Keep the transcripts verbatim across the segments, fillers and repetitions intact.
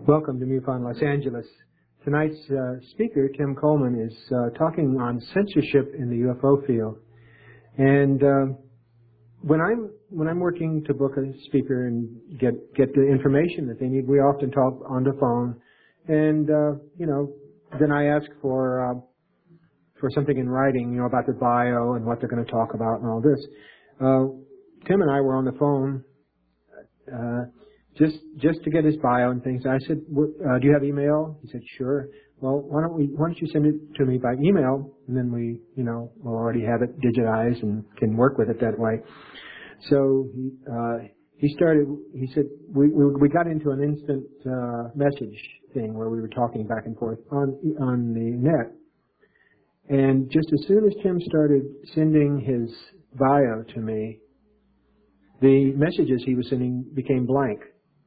Welcome to MUFON Los Angeles. Tonight's uh, speaker, Tim Coleman, is uh, talking on censorship in the U F O field. And uh, when I'm when I'm working to book a speaker and get get the information that they need, we often talk on the phone, and uh, you know, then I ask for uh, for something in writing, you know, about their bio and what they're going to talk about and all this. Uh, Tim and I were on the phone. Uh, Just just to get his bio and things. I said, uh, "Do you have email?" He said, "Sure." Well, why don't we? Why don't you send it to me by email, and then we, you know, we'll already have it digitized and can work with it that way. So he uh, he started. He said we we, we got into an instant uh, message thing where we were talking back and forth on on the net. And just as soon as Tim started sending his bio to me, the messages he was sending became blank.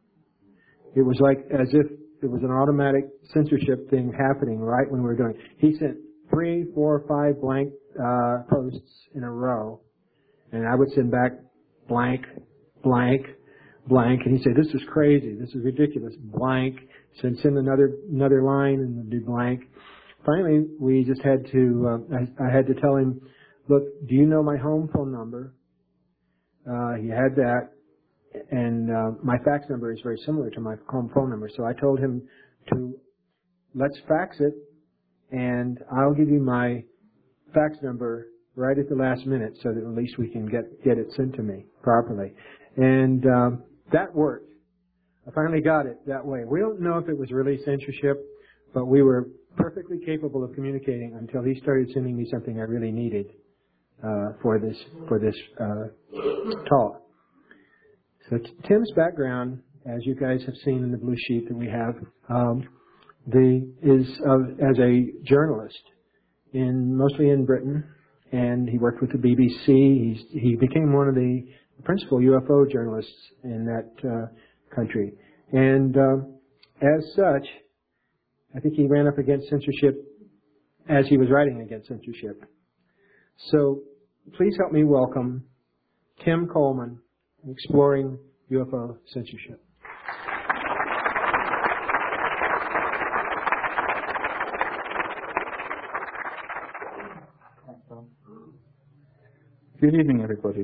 It was like as if it was an automatic censorship thing happening right when we were doing it. He sent three, four, five blank uh, posts in a row, and I would send back blank, blank, blank, and he'd say, "This is crazy. This is ridiculous." Blank. Send send another another line, and it'd be blank. Finally, we just had to. Uh, I, I had to tell him, "Look, do you know my home phone number?" Uh, he had that. And uh, my fax number is very similar to my home phone number. So I told him to, let's fax it, and I'll give you my fax number right at the last minute so that at least we can get, get it sent to me properly. And um, that worked. I finally got it that way. We don't know if it was really censorship, but we were perfectly capable of communicating until he started sending me something I really needed uh, for this, for this uh, talk. So Tim's background, as you guys have seen in the blue sheet that we have, um, the, is uh, as a journalist, in mostly in Britain, and he worked with the B B C. He's, he became one of the principal U F O journalists in that uh, country. And uh, as such, I think he ran up against censorship as he was writing against censorship. So please help me welcome Tim Coleman, Exploring U F O Censorship. Good evening, everybody.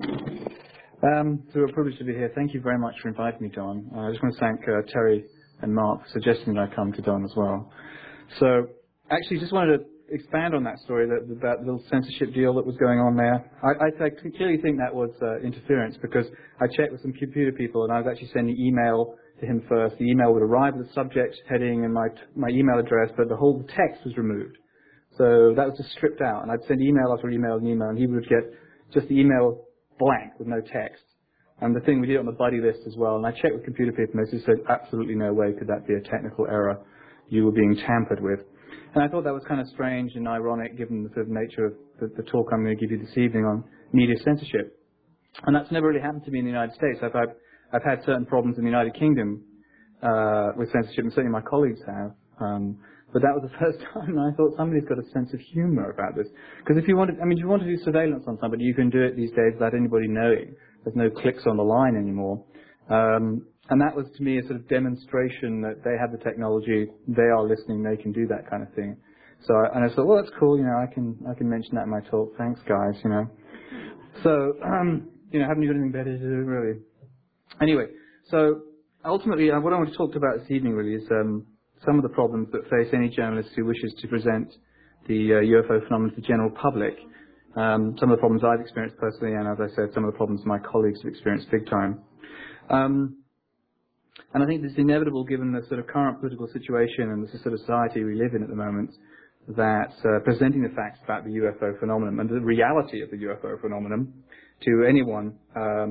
Um, so we're privileged to be here. Thank you very much for inviting me, Don. Uh, I just want to thank uh, Terry and Mark for suggesting that I come to Don as well. So actually just wanted to expand on that story, that, that little censorship deal that was going on there. I, I, I clearly think that was uh, interference, because I checked with some computer people and I was actually sending email to him first. The email would arrive with the subject heading and my, my email address, but the whole text was removed. So that was just stripped out, and I'd send email after email and email, and he would get just the email blank with no text. And the thing, we did it on the buddy list as well, and I checked with computer people and they just said absolutely no way could that be a technical error. You were being tampered with. And I thought that was kind of strange and ironic given the sort of nature of the, the talk I'm going to give you this evening on media censorship. And that's never really happened to me in the United States. I've, I've, I've had certain problems in the United Kingdom uh, with censorship, and certainly my colleagues have. Um, but that was the first time I thought somebody's got a sense of humor about this. Because if you want to, I mean, if you want to do surveillance on somebody, you can do it these days without anybody knowing. There's no clicks on the line anymore. Um, And that was, to me, a sort of demonstration that they have the technology, they are listening, they can do that kind of thing. So, I, and I thought, well, that's cool, you know, I can I can mention that in my talk. Thanks, guys, you know. So, um, you know, haven't you got anything better to do, really? Anyway, so ultimately, uh, what I want to talk about this evening, really, is um, some of the problems that face any journalist who wishes to present the uh, U F O phenomenon to the general public. Um, some of the problems I've experienced personally, and as I said, some of the problems my colleagues have experienced big time. Um, And I think it's inevitable, given the sort of current political situation and the sort of society we live in at the moment, that uh, presenting the facts about the U F O phenomenon and the reality of the U F O phenomenon to anyone um,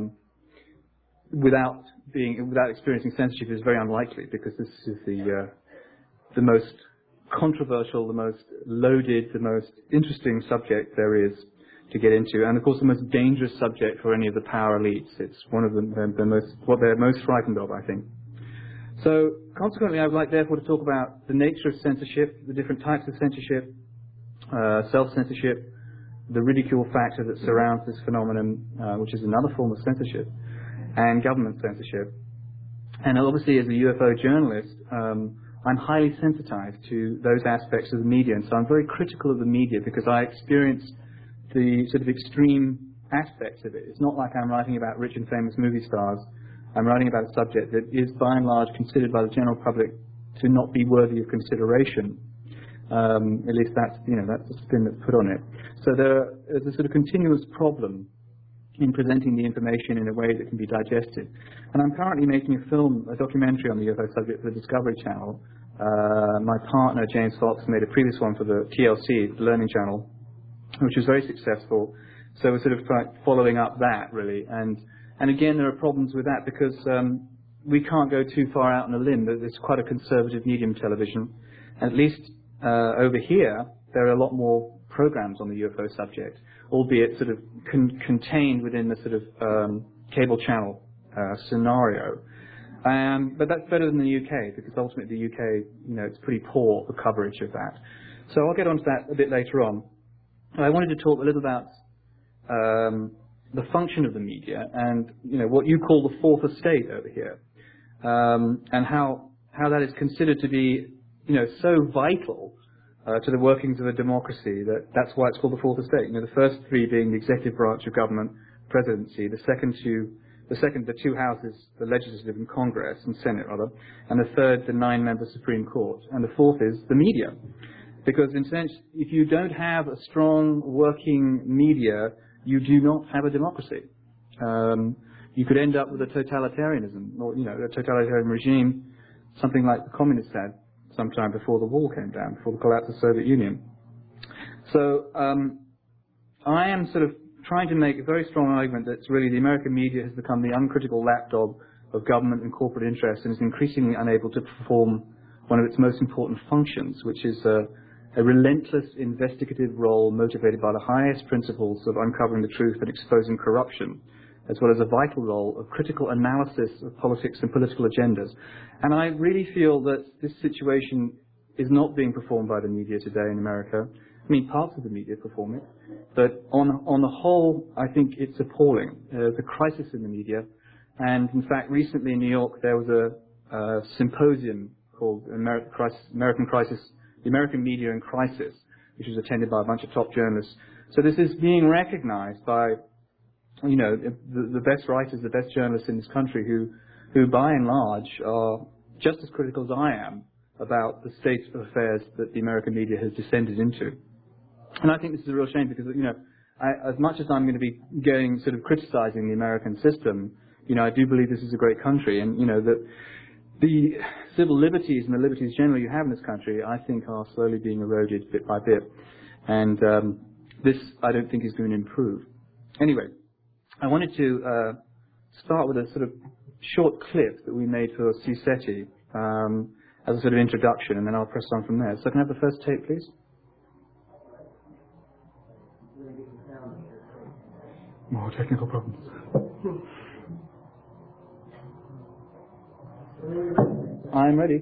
without being without experiencing censorship is very unlikely, because this is the uh, the most controversial, the most loaded, the most interesting subject there is to get into, and of course the most dangerous subject for any of the power elites. It's one of the, the, the most what they're most frightened of, I think. So consequently, I would like therefore to talk about the nature of censorship, the different types of censorship, uh, self-censorship, the ridicule factor that surrounds this phenomenon, uh, which is another form of censorship, and government censorship. And obviously, as a U F O journalist, um, I'm highly sensitized to those aspects of the media, and so I'm very critical of the media because I experience the sort of extreme aspects of it. It's not like I'm writing about rich and famous movie stars. I'm writing about a subject that is, by and large, considered by the general public to not be worthy of consideration. Um, at least that's, you know, that's the spin that's put on it. So there is a sort of continuous problem in presenting the information in a way that can be digested. And I'm currently making a film, a documentary on the U F O subject for the Discovery Channel. Uh, my partner, James Fox, made a previous one for the T L C, the Learning Channel, which was very successful. So we're sort of like following up that, really. And, and again, there are problems with that because um, we can't go too far out on a limb. There's quite a conservative medium, television. And at least uh, over here, there are a lot more programs on the U F O subject, albeit sort of con contained within the sort of um, cable channel uh, scenario. Um, but that's better than the U K, because ultimately the U K, you know, it's pretty poor, the coverage of that. So I'll get onto that a bit later on. I wanted to talk a little about um, the function of the media and, you know, what you call the fourth estate over here, um, and how how that is considered to be, you know, so vital Uh, to the workings of a democracy, that that's why it's called the fourth estate. You know, the first three being the executive branch of government, presidency, the second two, the second, the two houses, the legislative and Congress, and Senate rather, and the third, the nine-member Supreme Court, and the fourth is the media. Because in sense, if you don't have a strong working media, you do not have a democracy. Um, you could end up with a totalitarianism, or, you know, a totalitarian regime, something like the communists had sometime before the wall came down, before the collapse of the Soviet Union. So um, I am sort of trying to make a very strong argument that really the American media has become the uncritical lapdog of government and corporate interests and is increasingly unable to perform one of its most important functions, which is a, a relentless investigative role motivated by the highest principles of uncovering the truth and exposing corruption, as well as a vital role of critical analysis of politics and political agendas. And I really feel that this situation is not being performed by the media today in America. I mean, parts of the media perform it, but on, on the whole, I think it's appalling. There's a crisis in the media, and in fact, recently in New York, there was a, a symposium called American Crisis, American Crisis, the American Media in Crisis, which was attended by a bunch of top journalists. So this is being recognized by, you know, the, the best writers, the best journalists in this country who, who by and large are just as critical as I am about the state of affairs that the American media has descended into. And I think this is a real shame because, you know, I, as much as I'm going to be going sort of criticizing the American system, you know, I do believe this is a great country, and, you know, that the civil liberties and the liberties generally you have in this country, I think, are slowly being eroded bit by bit. And um, this, I don't think, is going to improve. Anyway, I wanted to uh, start with a sort of short clip that we made for C SETI um, as a sort of introduction, and then I'll press on from there. So can I have the first tape, please? More technical problems. I'm ready.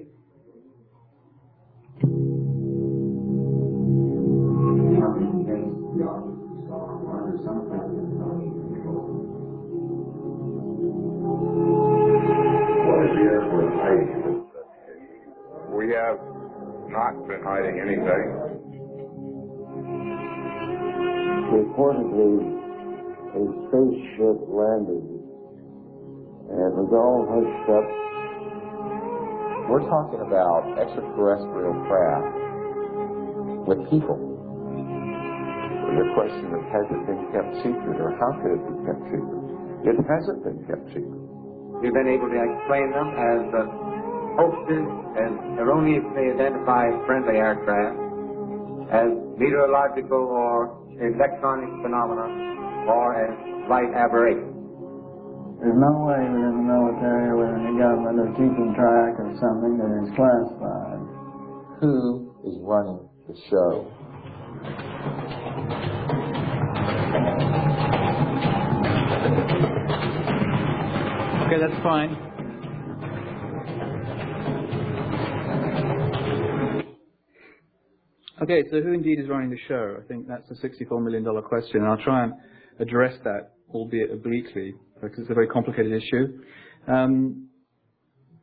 We have not been hiding anything. Reportedly, a spaceship landed, and it was all hushed up. We're talking about extraterrestrial craft with people. The question of has it been kept secret, or how could it be kept secret? It hasn't been kept secret. We've been able to explain them as uh, hoaxes, as erroneously identified friendly aircraft, as meteorological or electronic phenomena, or as light aberrations. There's no way within the military or within the government of keeping track of something that is classified. Who is running the show? Okay, that's fine. Okay, so who indeed is running the show? I think that's a sixty-four million dollar question, and I'll try and address that, albeit obliquely, because it's a very complicated issue. Um,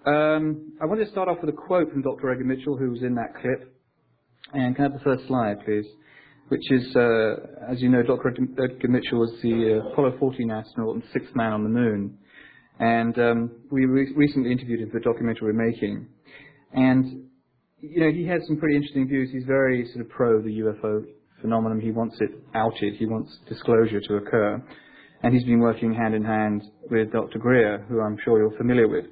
um, I wanted to start off with a quote from Doctor Edgar Mitchell, who was in that clip. And can I have the first slide, please? Which is, uh, as you know, Doctor Edgar Mitchell was the uh, Apollo fourteen astronaut and sixth man on the moon. And um, we re- recently interviewed him for the documentary we're making. And, you know, he has some pretty interesting views. He's very sort of pro the U F O phenomenon. He wants it outed. He wants disclosure to occur. And he's been working hand in hand with Doctor Greer, who I'm sure you're familiar with,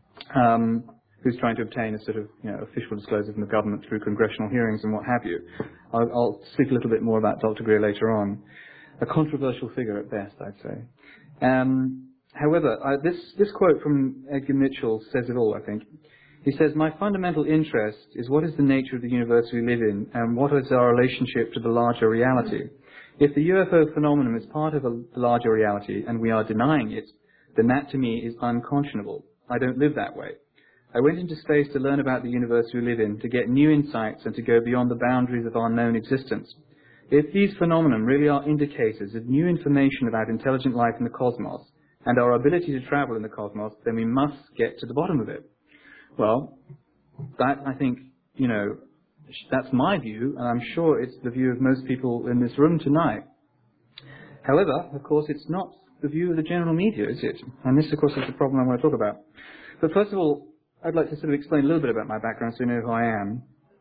um, who's trying to obtain a sort of, you know, official disclosure from the government through congressional hearings and what have you. I'll, I'll speak a little bit more about Doctor Greer later on. A controversial figure at best, I'd say. Um, however, uh, this, this quote from Edgar Mitchell says it all, I think. He says, "My fundamental interest is what is the nature of the universe we live in and what is our relationship to the larger reality. If the U F O phenomenon is part of a larger reality and we are denying it, then that to me is unconscionable. I don't live that way. I went into space to learn about the universe we live in, to get new insights and to go beyond the boundaries of our known existence. If these phenomena really are indicators of new information about intelligent life in the cosmos and our ability to travel in the cosmos, then we must get to the bottom of it." Well, that, I think, you know, that's my view, and I'm sure it's the view of most people in this room tonight. However, of course, it's not the view of the general media, is it? And this, of course, is the problem I want to talk about. But first of all, I'd like to sort of explain a little bit about my background so you know who I am.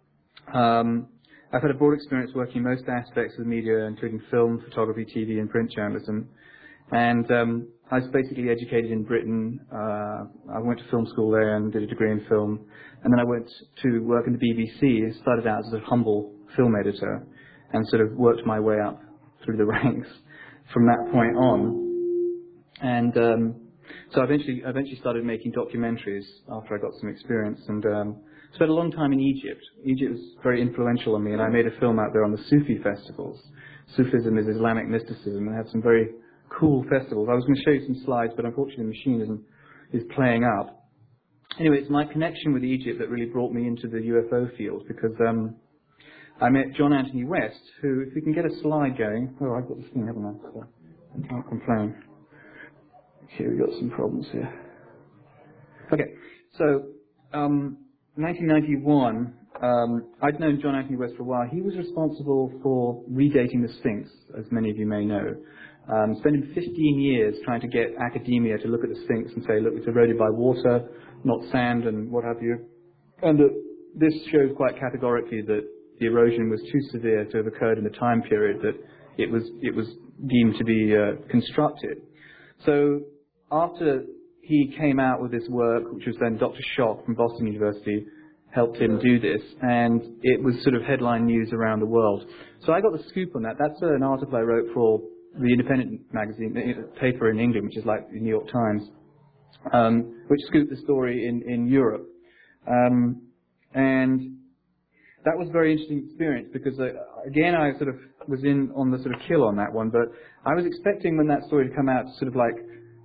Um, I've had a broad experience working in most aspects of the media, including film, photography, T V, and print journalism. And um, I was basically educated in Britain. Uh, I went to film school there and did a degree in film. And then I went to work in the B B C. I started out as a humble film editor and sort of worked my way up through the ranks from that point on. And um, so I eventually, I eventually started making documentaries after I got some experience. And um, spent a long time in Egypt. Egypt was very influential on me, and I made a film out there on the Sufi festivals. Sufism is Islamic mysticism, and I have some very cool festivals. I was going to show you some slides, but unfortunately the machine isn't, is playing up. Anyway, it's my connection with Egypt that really brought me into the U F O field, because um, I met John Anthony West, who, if we can get a slide going, oh, I've got this thing, haven't I? So I can't complain. Okay, we've got some problems here. Okay, so um, nineteen ninety-one, um, I'd known John Anthony West for a while. He was responsible for redating the Sphinx, as many of you may know. Um, spending fifteen years trying to get academia to look at the Sphinx and say, look, it's eroded by water, not sand and what have you. And uh, this shows quite categorically that the erosion was too severe to have occurred in the time period that it was, it was deemed to be uh, constructed. So after he came out with this work, which was then Doctor Schock from Boston University, helped him do this, and it was sort of headline news around the world. So I got the scoop on that. That's uh, an article I wrote for the Independent magazine, the paper in England, which is like the New York Times, um, which scooped the story in, in Europe. Um, and that was a very interesting experience because, uh, again, I sort of was in on the sort of kill on that one, but I was expecting when that story to come out sort of like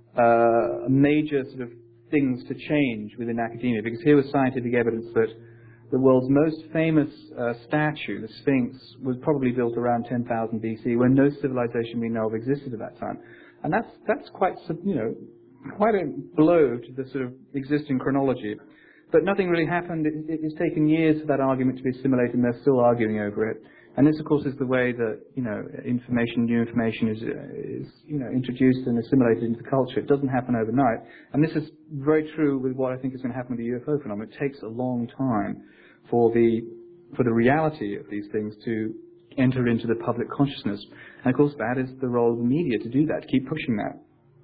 uh, major sort of things to change within academia, because here was scientific evidence that the world's most famous uh, statue, the Sphinx, was probably built around ten thousand B C, when no civilization we know of existed at that time. And that's that's quite, you know, quite a blow to the sort of existing chronology. But nothing really happened. It, it, it's taken years for that argument to be assimilated, and they're still arguing over it. And this, of course, is the way that, you know, information, new information is, is, you know, introduced and assimilated into the culture. It doesn't happen overnight. And this is very true with what I think is going to happen with the U F O phenomenon. It takes a long time for the for the reality of these things to enter into the public consciousness. And, of course, that is the role of the media to do that, to keep pushing that.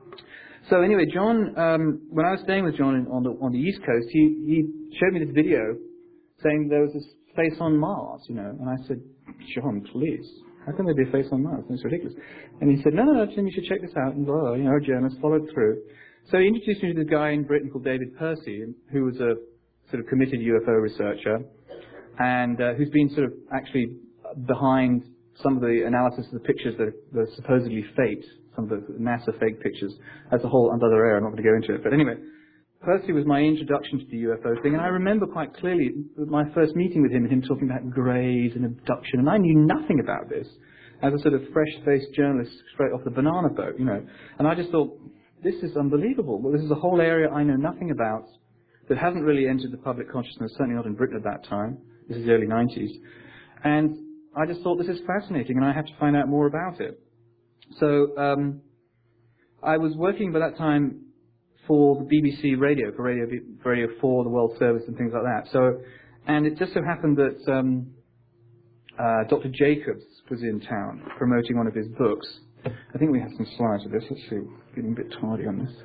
So anyway, John, um, when I was staying with John on the on the East Coast, he, he showed me this video saying there was this face on Mars, you know. And I said, John, please, how can there be a face on Mars? That's ridiculous. And he said, no, no, no, Tim, you should check this out. And, well, you know, a journalist followed through. So he introduced me to this guy in Britain called David Percy, who was a sort of committed U F O researcher, and uh, who's been sort of actually behind some of the analysis of the pictures that are, that are supposedly faked, some of the NASA fake pictures. That's a whole other area. I'm not going to go into it. But anyway, Percy was my introduction to the U F O thing, and I remember quite clearly my first meeting with him and him talking about grays and abduction, and I knew nothing about this as a sort of fresh-faced journalist straight off the banana boat, you know. And I just thought, this is unbelievable. Well, this is a whole area I know nothing about. that hasn't really entered the public consciousness, certainly not in Britain at that time. This is the early nineties. And I just thought, this is fascinating, and I have to find out more about it. So um, I was working by that time for the B B C Radio, for Radio, for Radio four, the World Service, and things like that. So, and it just so happened that um, uh, Doctor Jacobs was in town promoting one of his books. I think we have some slides of this. Let's see. Getting a bit tardy on this.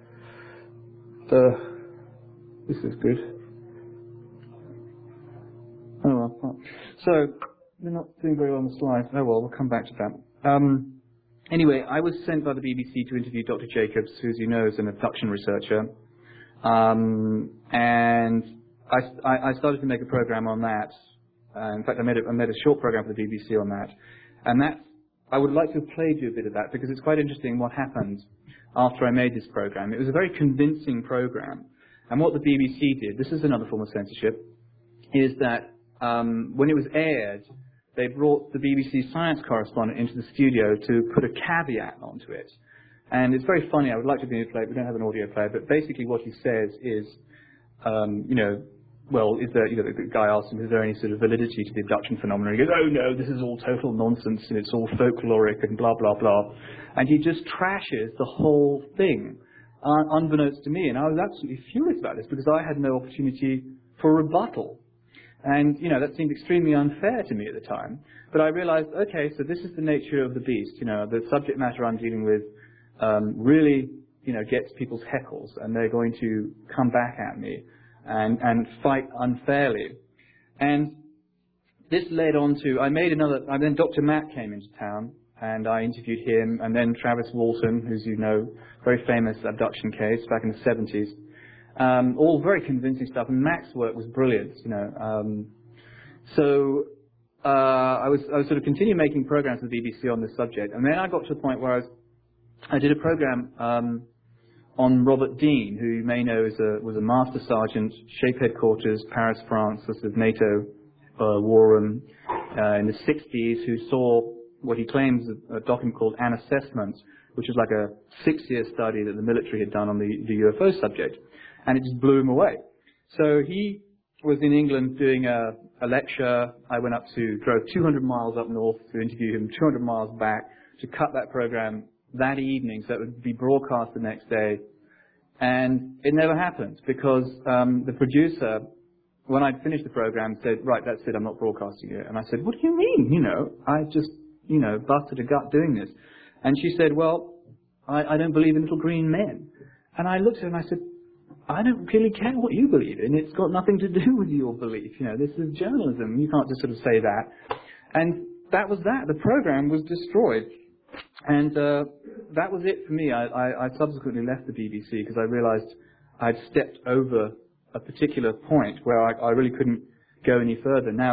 Uh, this is good. Oh well. So we're not doing very well on the slides. Oh well, we'll come back to that. Um, anyway, I was sent by the B B C to interview Doctor Jacobs, who, as you know, is an abduction researcher, um, and I, I, I started to make a program on that. Uh, in fact, I made a, I made a short program for the B B C on that, and that I would like to have played you a bit of that because it's quite interesting what happened after I made this program. It was a very convincing program, and what the B B C did, this is another form of censorship, is that um, when it was aired, they brought the B B C science correspondent into the studio to put a caveat onto it. And it's very funny. I would like to be able to play it. We don't have an audio player, but basically what he says is, um, you know, well, is there, you know, the guy asked him, is there any sort of validity to the abduction phenomenon? He goes, oh no, this is all total nonsense and it's all folkloric and blah, blah, blah. And he just trashes the whole thing, uh, unbeknownst to me. And I was absolutely furious about this because I had no opportunity for rebuttal. And, you know, that seemed extremely unfair to me at the time. But I realized, okay, so this is the nature of the beast. You know, the subject matter I'm dealing with um, really, you know, gets people's heckles, and they're going to come back at me and, and fight unfairly. And this led on to, I made another, and then Doctor Matt came into town, and I interviewed him, and then Travis Walton, who's, you know, very famous abduction case back in the seventies. Um, all very convincing stuff, and Mac's work was brilliant, you know. Um, so uh, I was I was sort of continuing making programs with the B B C on this subject, and then I got to the point where I was I did a program um, on Robert Dean, who you may know is a, was a master sergeant, Shape Headquarters, Paris, France, sort of NATO uh, war room uh, in the sixties, who saw what he claims a, a document called An Assessment, which was like a six-year study that the military had done on the, the U F O subject. And it just blew him away. So he was in England doing a, a lecture. I went up to, drove two hundred miles up north to interview him, two hundred miles back to cut that program that evening so it would be broadcast the next day. And it never happened because um, the producer, when I'd finished the program, said, right, that's it, I'm not broadcasting it. And I said, what do you mean? You know, I just, you know, busted a gut doing this. And she said, well, I, I don't believe in little green men. And I looked at her and I said, I don't really care what you believe in. It's got nothing to do with your belief. You know, this is journalism. You can't just sort of say that. And that was that. The program was destroyed. And uh, that was it for me. I, I, I subsequently left the B B C because I realized I'd stepped over a particular point where I, I really couldn't go any further. Now,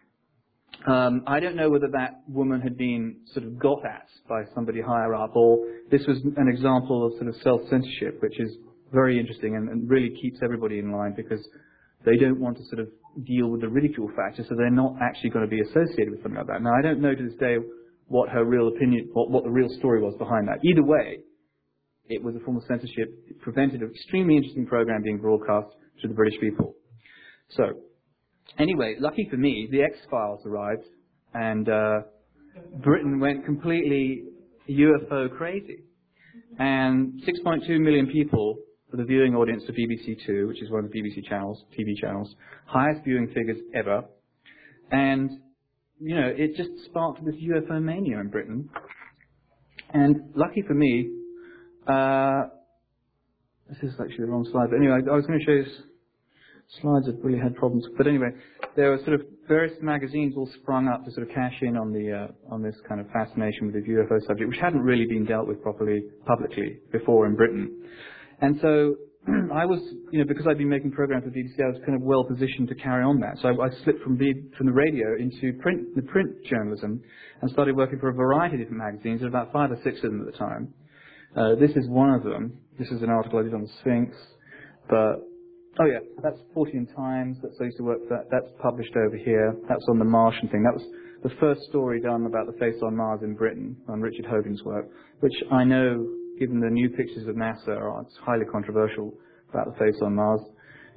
um, I don't know whether that woman had been sort of got at by somebody higher up, or this was an example of sort of self-censorship, which is very interesting and, and really keeps everybody in line because they don't want to sort of deal with the ridicule factor, so they're not actually going to be associated with something like that. Now, I don't know to this day what her real opinion, what, what the real story was behind that. Either way, it was a form of censorship. It prevented an extremely interesting program being broadcast to the British people. So, anyway, lucky for me, the X-Files arrived, and uh, Britain went completely U F O crazy. And six point two million people, the viewing audience for B B C Two, which is one of the B B C channels, T V channels, highest viewing figures ever. And, you know, it just sparked this U F O mania in Britain. And lucky for me, uh, this is actually the wrong slide, but anyway, I was going to show you slides that really had problems. But anyway, there were sort of various magazines all sprung up to sort of cash in on the uh, on this kind of fascination with the U F O subject, which hadn't really been dealt with properly publicly before in Britain. And so I was, you know, because I'd been making programs with B B C, I was kind of well positioned to carry on that. So I, I slipped from the from the radio into print, the print journalism, and started working for a variety of different magazines. There were about five or six of them at the time. Uh, this is one of them. This is an article I did on the Sphinx. But oh yeah, that's Fortean Times. That's I used to work for that. That's published over here. That's on the Martian thing. That was the first story done about the face on Mars in Britain on Richard Hogan's work, which I know, given the new pictures of NASA, are it's highly controversial about the face on Mars.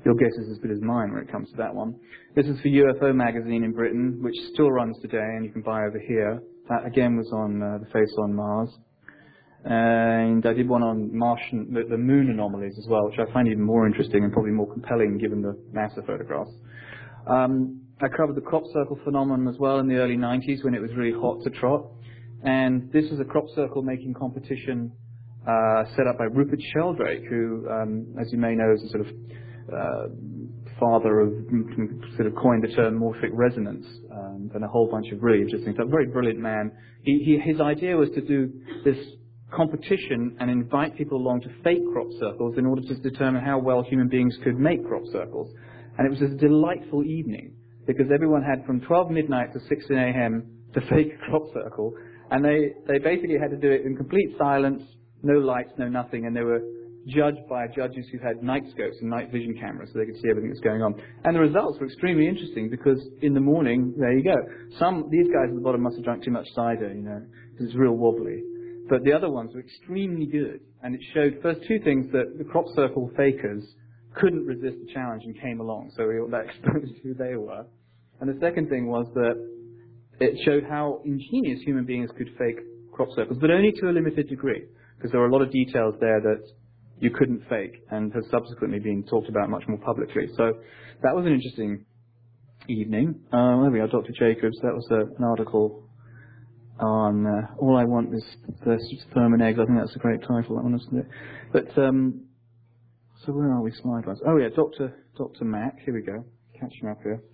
your guess is as good as mine when it comes to that one. This is for U F O magazine in Britain, which still runs today, and you can buy over here. That again was on uh, the face on Mars. And I did one on Martian, the, the moon anomalies as well, which I find even more interesting and probably more compelling given the NASA photographs. Um, I covered the crop circle phenomenon as well in the early nineties when it was really hot to trot. And this was a crop circle making competition uh, set up by Rupert Sheldrake, who, um, as you may know, is a sort of uh, father of, sort of coined the term morphic resonance, um, and a whole bunch of really interesting stuff. Very brilliant man. He, he, his idea was to do this competition and invite people along to fake crop circles in order to determine how well human beings could make crop circles. And it was a delightful evening because everyone had from twelve midnight to six a m to fake a crop circle, and they, they basically had to do it in complete silence, no lights, no nothing, and they were judged by judges who had night scopes and night vision cameras so they could see everything that's going on. And the results were extremely interesting because in the morning, there you go. Some, these guys at the bottom must have drunk too much cider, you know, because it's real wobbly. But the other ones were extremely good, and it showed first two things, that the crop circle fakers couldn't resist the challenge and came along, so that exposed who they were. And the second thing was that it showed how ingenious human beings could fake crop circles, but only to a limited degree, because there were a lot of details there that you couldn't fake and has subsequently been talked about much more publicly. So that was an interesting evening. Uh, there we are, Doctor Jacobs. That was a, an article on uh, All I Want Is the Sperm and Eggs. I think that's a great title, that one, isn't it? But, um, so where are we slide-wise? Oh, yeah, Doctor Doctor Mack. Here we go. Catching up here.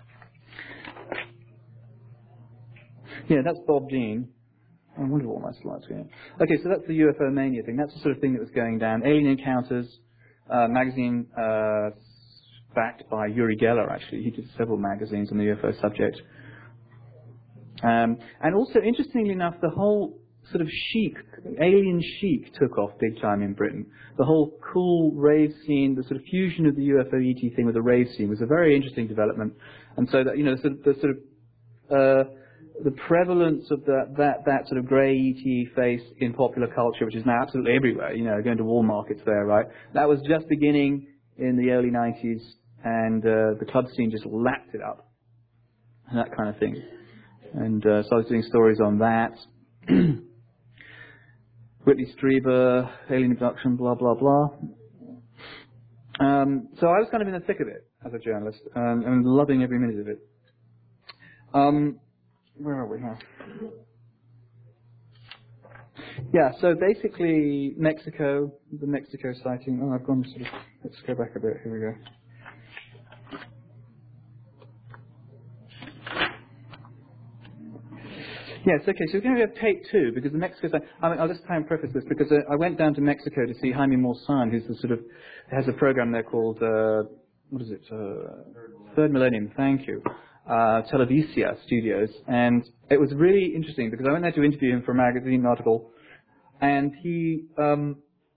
Yeah, that's Bob Dean. I wonder what my slides are going. Okay, so that's the U F O mania thing. That's the sort of thing that was going down. Alien Encounters, uh, magazine uh, backed by Uri Geller, actually. He did several magazines on the U F O subject. Um, and also, interestingly enough, the whole sort of chic, alien chic took off big time in Britain. The whole cool rave scene, the sort of fusion of the U F O E T thing with the rave scene was a very interesting development. And so that, you know, the, the sort of, uh, the prevalence of that, that, that sort of grey E T face in popular culture, which is now absolutely everywhere, you know, going to wall markets there, right? That was just beginning in the early nineties, and uh, the club scene just lapped it up, and that kind of thing. And uh, so I was doing stories on that. Whitley Strieber, alien abduction, blah, blah, blah. Um, so I was kind of in the thick of it as a journalist, um, and loving every minute of it. Um, Where are we now? Yeah, so basically Mexico, the Mexico sighting. Oh, I've gone sort of, let's go back a bit. Here we go. Yes, okay, so we're going to have tape two, because the Mexico sighting, I mean, I'll just try and preface this, because uh, I went down to Mexico to see Jaime Maussan, who's the sort of, has a program there called, uh, what is it, uh, Third Millennium, thank you. Uh, Televisia Studios, and it was really interesting because I went there to interview him for a magazine article, and he, um,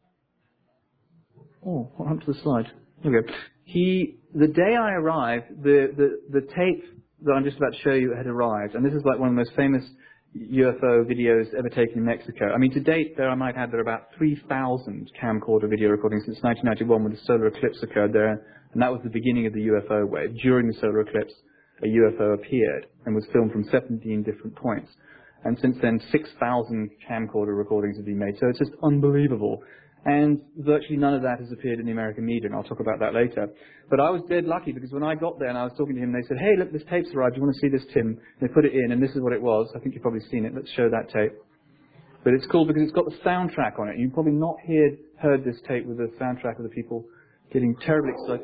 oh, what happened to the slide? Here we go. He, the day I arrived, the, the, the tape that I'm just about to show you had arrived, and this is like one of the most famous U F O videos ever taken in Mexico. I mean, to date, there I might add, there are about three thousand camcorder video recordings since nineteen ninety-one when the solar eclipse occurred there, and that was the beginning of the U F O wave. During the solar eclipse, a U F O appeared and was filmed from seventeen different points. And since then, six thousand camcorder recordings have been made. So it's just unbelievable. And virtually none of that has appeared in the American media, and I'll talk about that later. But I was dead lucky because when I got there and I was talking to him, they said, hey, look, this tape's arrived. Do you want to see this, Tim? And they put it in, and this is what it was. I think you've probably seen it. Let's show that tape. But it's cool because it's got the soundtrack on it. You've probably not heard, heard this tape with the soundtrack of the people getting terribly excited.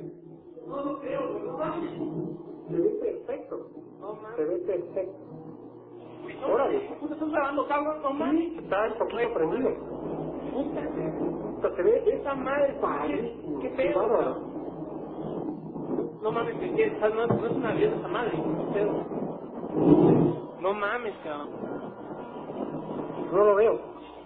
Se ve perfecto. Órale. ¿Tú estás grabando, cabrón? No mames. Está un poquito prendido. Puta. Se ve esa madre. ¿Qué pedo, cabrón? No mames, que no es una vida esa madre. ¿Qué pedo? No mames, cabrón. No lo veo.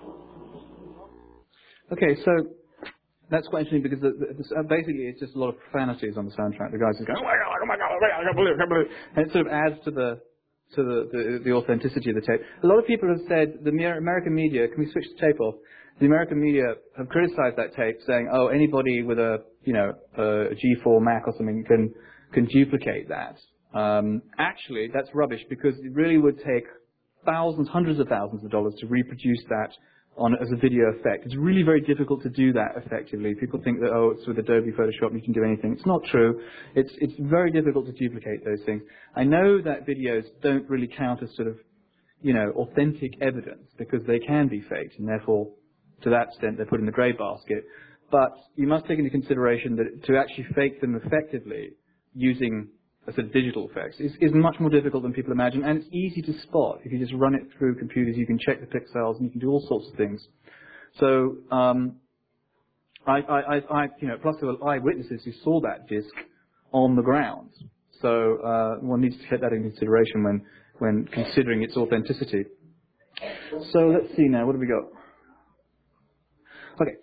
Okay, so that's quite interesting because the, the, the, basically it's just a lot of profanities on the soundtrack. The guys are going, oh my god, oh my god, oh my god, I can't believe it, I can't believe it. And it sort of adds to the to the, the, the authenticity of the tape. A lot of people have said, the American media, can we switch the tape off? The American media have criticized that tape, saying, oh, anybody with a, you know, a G four Mac or something can, can duplicate that. Um, actually, that's rubbish, because it really would take thousands, hundreds of thousands of dollars to reproduce that on as a video effect. It's really very difficult to do that effectively. People think that, oh, it's with Adobe Photoshop, you can do anything. It's not true. It's, it's very difficult to duplicate those things. I know that videos don't really count as sort of, you know, authentic evidence, because they can be faked, and therefore, to that extent, they're put in the grey basket. But you must take into consideration that to actually fake them effectively using a sort of digital effects is, is much more difficult than people imagine, and it's easy to spot. If you just run it through computers, you can check the pixels, and you can do all sorts of things. So, um, I, I, I, you know, plus there were eyewitnesses who saw that disc on the ground. So uh, one needs to take that into consideration when, when considering its authenticity. So let's see now, what have we got? Okay,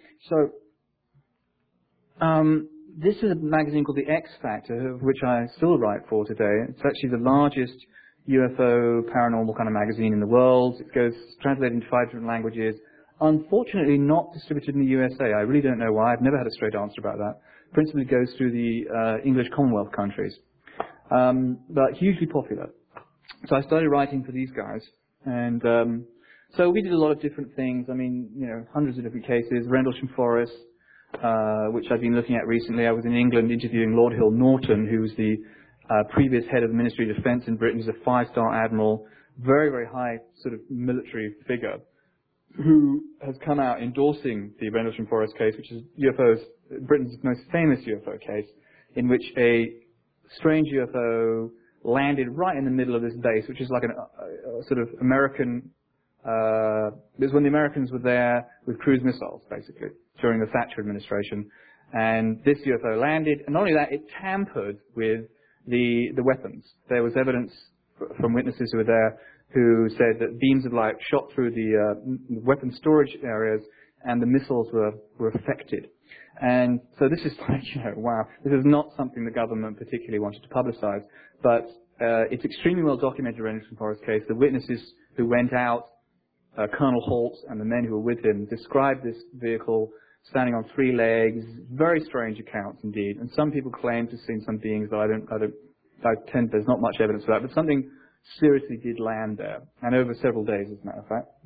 so um, this is a magazine called The X Factor, of which I still write for today. It's actually the largest U F O paranormal kind of magazine in the world. It goes translated into five different languages. Unfortunately, not distributed in the U S A. I really don't know why. I've never had a straight answer about that. Principally goes through the uh, English Commonwealth countries, um, but hugely popular. So I started writing for these guys, and um, so we did a lot of different things. I mean, you know, hundreds of different cases. Rendlesham Forest, uh, which I've been looking at recently. I was in England interviewing Lord Hill Norton, who was the uh, previous head of the Ministry of Defence in Britain. He's a five-star admiral, very, very high sort of military figure, who has come out endorsing the Rendlesham Forest case, which is U F O's, Britain's most famous U F O case, in which a strange U F O landed right in the middle of this base, which is like an, a, a sort of American, uh, it was when the Americans were there with cruise missiles, basically, during the Thatcher administration. And this U F O landed, and not only that, it tampered with the, the weapons. There was evidence from witnesses who were there who said that beams of light shot through the uh, weapon storage areas, and the missiles were, were affected. And so this is like, you know, wow, this is not something the government particularly wanted to publicize, but uh, it's extremely well documented in the Rendlesham Forest case. The witnesses who went out, uh, Colonel Holt and the men who were with him, described this vehicle standing on three legs, very strange accounts indeed. And some people claim to have seen some beings, but I don't, I don't, I tend, there's not much evidence for that, but something seriously did land there, and over several days, as a matter of fact.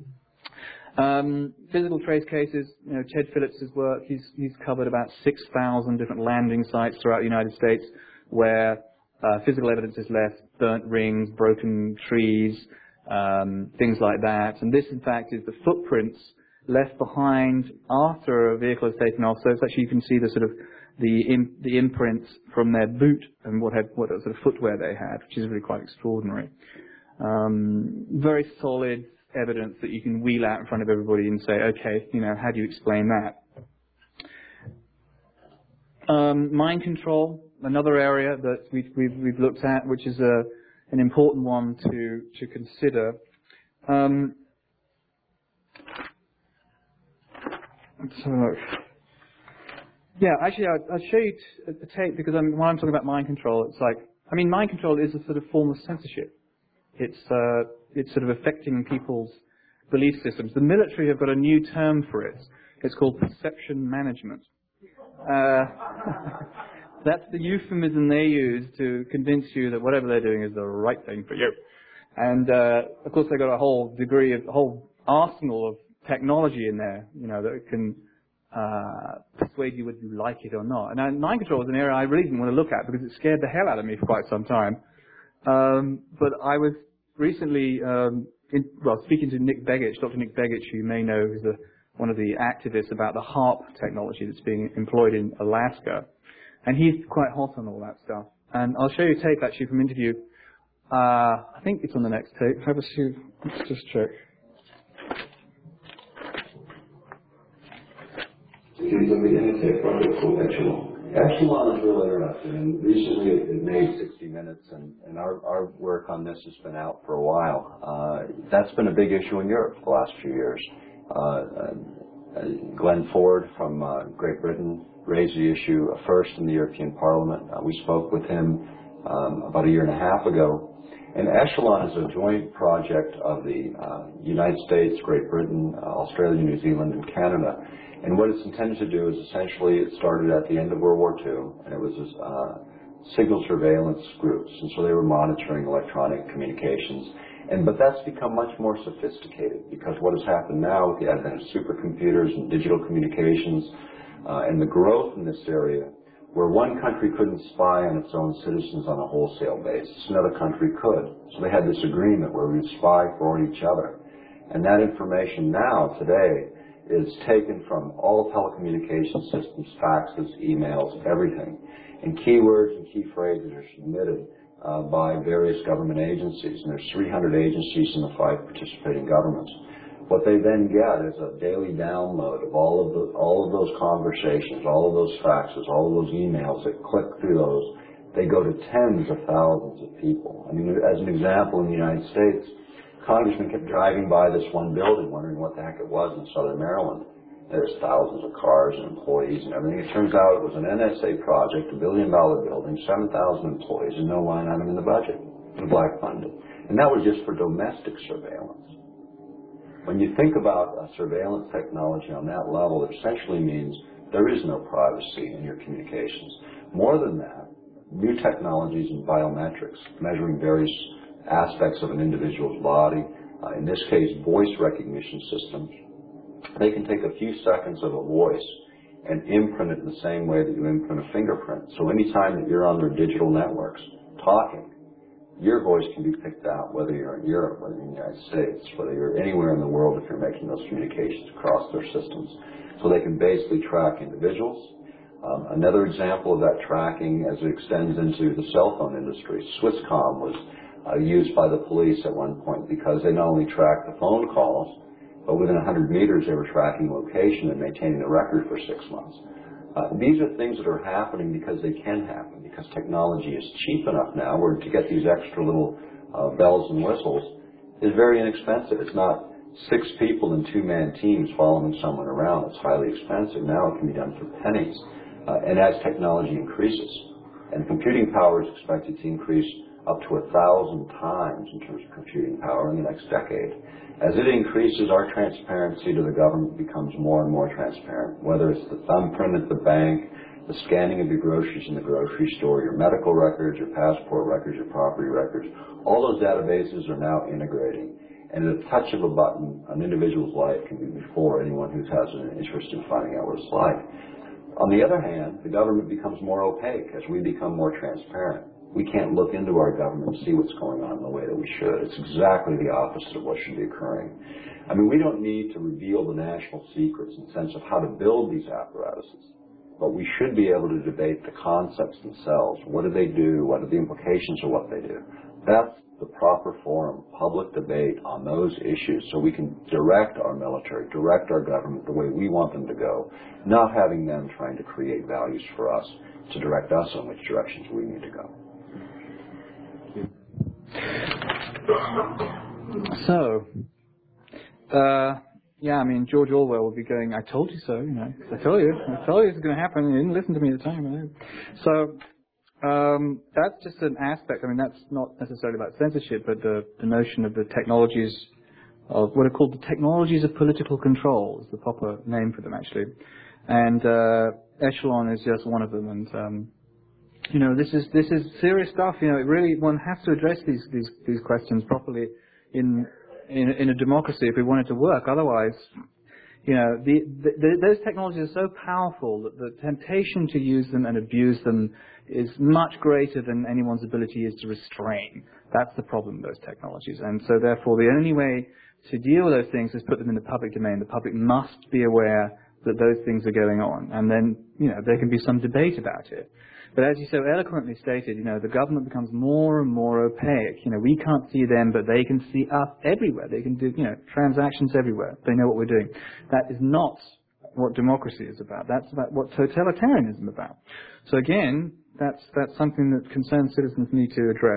Um, physical trace cases, you know, Ted Phillips' work, he's, he's covered about six thousand different landing sites throughout the United States where uh, physical evidence is left, burnt rings, broken trees, um, things like that. And this, in fact, is the footprints left behind after a vehicle is taken off. So it's actually, you can see the sort of the, im the imprints from their boot and what, had, what sort of footwear they had, which is really quite extraordinary. Um, very solid evidence that you can wheel out in front of everybody and say, okay, you know, how do you explain that? Um, mind control, another area that we've, we've, we've looked at, which is a, an important one to, to consider. Um, let's have a look. Yeah, actually, I'll, I'll show you t a tape, because I'm, when I'm talking about mind control, it's like, I mean, mind control is a sort of form of censorship. It's, uh, it's sort of affecting people's belief systems. The military have got a new term for it. It's called perception management. Uh, that's the euphemism they use to convince you that whatever they're doing is the right thing for you. And, uh, of course, they've got a whole degree of, a whole arsenal of technology in there, you know, that can uh, persuade you whether you like it or not. And uh, mind control is an area I really didn't want to look at because it scared the hell out of me for quite some time. Um, but I was recently, um, in, well, speaking to Nick Begich, Doctor Nick Begich, who you may know is a, one of the activists about the HAARP technology that's being employed in Alaska. And he's quite hot on all that stuff. And I'll show you a tape actually from an interview. Uh, I think it's on the next tape. Have a see. Let's just check. Epsilon is really interesting, and recently it, it made sixty minutes, and, and our, our work on this has been out for a while. Uh, that's been a big issue in Europe the last few years. Uh, uh, Glenn Ford from uh, Great Britain raised the issue first in the European Parliament. Uh, we spoke with him um, about a year and a half ago. And Echelon is a joint project of the uh, United States, Great Britain, uh, Australia, New Zealand, and Canada. And what it's intended to do is essentially, it started at the end of World War Two, and it was uh, signal surveillance groups, and so they were monitoring electronic communications. And but that's become much more sophisticated, because what has happened now with the advent of supercomputers and digital communications uh, and the growth in this area, where one country couldn't spy on its own citizens on a wholesale basis, another country could. So they had this agreement where we would spy for each other. And that information now, today, is taken from all telecommunication systems, faxes, emails, everything. And keywords and key phrases are submitted uh, by various government agencies. And there's three hundred agencies in the five participating governments. What they then get is a daily download of all of the, all of those conversations, all of those faxes, all of those emails that click through those. They go to tens of thousands of people. I mean, as an example, in the United States, Congressman kept driving by this one building, wondering what the heck it was in Southern Maryland. There's thousands of cars and employees and everything. It turns out it was an N S A project, a billion-dollar building, seven thousand employees, and no line item in the budget, and black funded. And that was just for domestic surveillance. When you think about a surveillance technology on that level, it essentially means there is no privacy in your communications. More than that, new technologies in biometrics, measuring various aspects of an individual's body, uh, in this case, voice recognition systems, they can take a few seconds of a voice and imprint it in the same way that you imprint a fingerprint. So anytime that you're on their digital networks talking, your voice can be picked out, whether you're in Europe, whether you're in the United States, whether you're anywhere in the world if you're making those communications across their systems. So they can basically track individuals. Um, another example of that tracking as it extends into the cell phone industry, Swisscom was uh, used by the police at one point because they not only tracked the phone calls, but within one hundred meters they were tracking location and maintaining the record for six months. Uh, these are things that are happening because they can happen, because technology is cheap enough now where to get these extra little uh, bells and whistles is very inexpensive. It's not six people in two-man teams following someone around. It's highly expensive. Now it can be done for pennies. Uh, and as technology increases, and computing power is expected to increase up to a thousand times in terms of computing power in the next decade. As it increases, our transparency to the government becomes more and more transparent, whether it's the thumbprint at the bank, the scanning of your groceries in the grocery store, your medical records, your passport records, your property records. All those databases are now integrating. And at a touch of a button, an individual's life can be before anyone who has an interest in finding out what it's like. On the other hand, the government becomes more opaque as we become more transparent. We can't look into our government and see what's going on in the way that we should. It's exactly the opposite of what should be occurring. I mean, we don't need to reveal the national secrets in the sense of how to build these apparatuses, but we should be able to debate the concepts themselves. What do they do? What are the implications of what they do? That's the proper forum, public debate on those issues, so we can direct our military, direct our government the way we want them to go, not having them trying to create values for us to direct us on which directions we need to go. So, uh, yeah, I mean, George Orwell would be going, I told you so, you know. I told you. I told you it's going to happen. You didn't listen to me at the time. I know. So, um, that's just an aspect. I mean, that's not necessarily about censorship, but the, the notion of the technologies of what are called the technologies of political control is the proper name for them, actually. And uh, Echelon is just one of them. And um, you know, this is this is serious stuff. You know, it really one has to address these these these questions properly in in, in a democracy if we want it to work. Otherwise, you know, the, the, the, those technologies are so powerful that the temptation to use them and abuse them is much greater than anyone's ability is to restrain. That's the problem with those technologies. And so, therefore, the only way to deal with those things is put them in the public domain. The public must be aware that those things are going on, and then, you know, there can be some debate about it. But as you so eloquently stated, you know, the government becomes more and more opaque. You know, we can't see them, but they can see us everywhere. They can do, you know, transactions everywhere. They know what we're doing. That is not what democracy is about. That's about what totalitarianism is about. So again, that's that's something that concerned citizens need to address.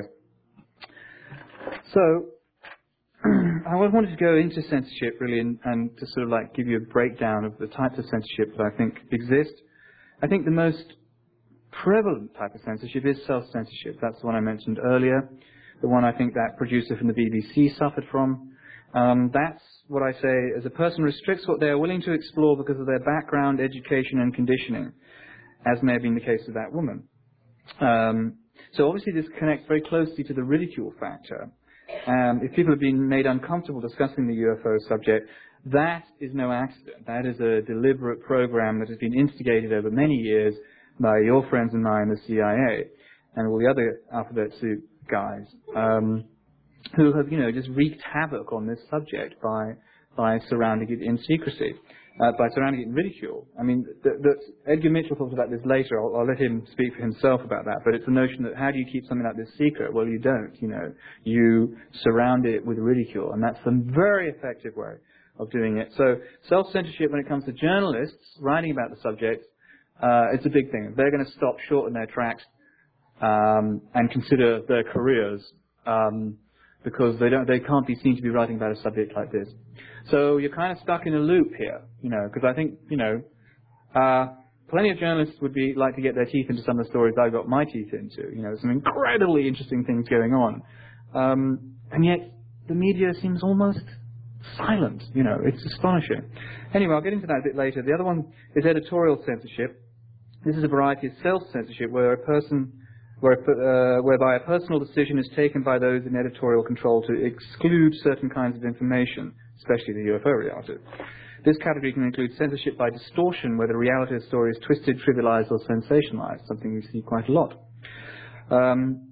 So I wanted to go into censorship really and, and to sort of like give you a breakdown of the types of censorship that I think exist. I think the most prevalent type of censorship is self-censorship. That's the one I mentioned earlier, the one I think that producer from the B B C suffered from. Um, that's what I say, as a person restricts what they are willing to explore because of their background, education, and conditioning, as may have been the case with that woman. Um, so obviously this connects very closely to the ridicule factor. Um, if people have been made uncomfortable discussing the U F O subject, that is no accident. That is a deliberate program that has been instigated over many years by your friends and mine, the C I A, and all the other alphabet soup guys, um, who have, you know, just wreaked havoc on this subject by by surrounding it in secrecy, uh, by surrounding it in ridicule. I mean, the, the, Edgar Mitchell talks about this later. I'll, I'll let him speak for himself about that. But it's the notion that how do you keep something like this secret? Well, you don't. You know, you surround it with ridicule, and that's a very effective way of doing it. So self-censorship when it comes to journalists writing about the subject, uh, it's a big thing. They're going to stop short in their tracks um, and consider their careers um, because they don't, they can't be seen to be writing about a subject like this. So you're kind of stuck in a loop here, you know, because I think, you know, uh, plenty of journalists would be like to get their teeth into some of the stories I got my teeth into. You know, some incredibly interesting things going on, um, and yet the media seems almost silent. You know, it's astonishing. Anyway, I'll get into that a bit later. The other one is editorial censorship. This is a variety of self-censorship where a person, where a, uh, whereby a personal decision is taken by those in editorial control to exclude certain kinds of information, especially the U F O reality. This category can include censorship by distortion, where the reality of the story is twisted, trivialized, or sensationalized, something we see quite a lot. Um,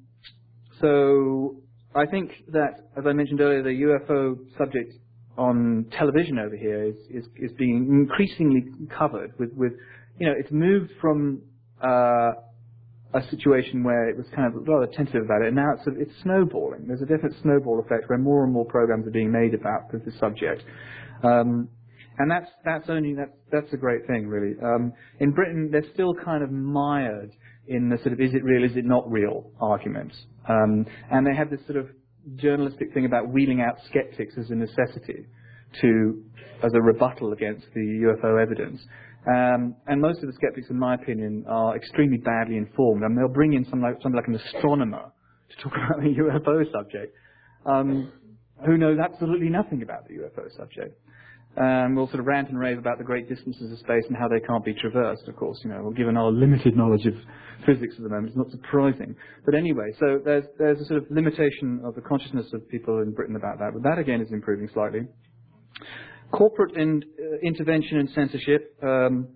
so I think that, as I mentioned earlier, the U F O subject on television over here is, is, is being increasingly covered with, with, you know, it's moved from uh, a situation where it was kind of rather tentative about it, and now it's, a, it's snowballing. There's a definite snowball effect where more and more programs are being made about the subject. Um, and that's, that's only, that's, that's a great thing, really. Um, in Britain, they're still kind of mired in the sort of is it real, is it not real arguments. Um, and they have this sort of journalistic thing about wheeling out skeptics as a necessity to, as a rebuttal against the U F O evidence. Um, and most of the skeptics, in my opinion, are extremely badly informed. I mean, they'll bring in some like, something like an astronomer to talk about the U F O subject, um, who knows absolutely nothing about the U F O subject. Um, we'll sort of rant and rave about the great distances of space and how they can't be traversed, of course. You know, given our limited knowledge of physics at the moment, it's not surprising. But anyway, so there's, there's a sort of limitation of the consciousness of people in Britain about that. But that, again, is improving slightly. Corporate and, uh, intervention and censorship. Um,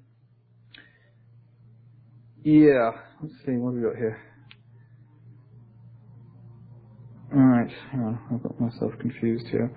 yeah, let's see, what have we got here? All right, hang on, I've got myself confused here.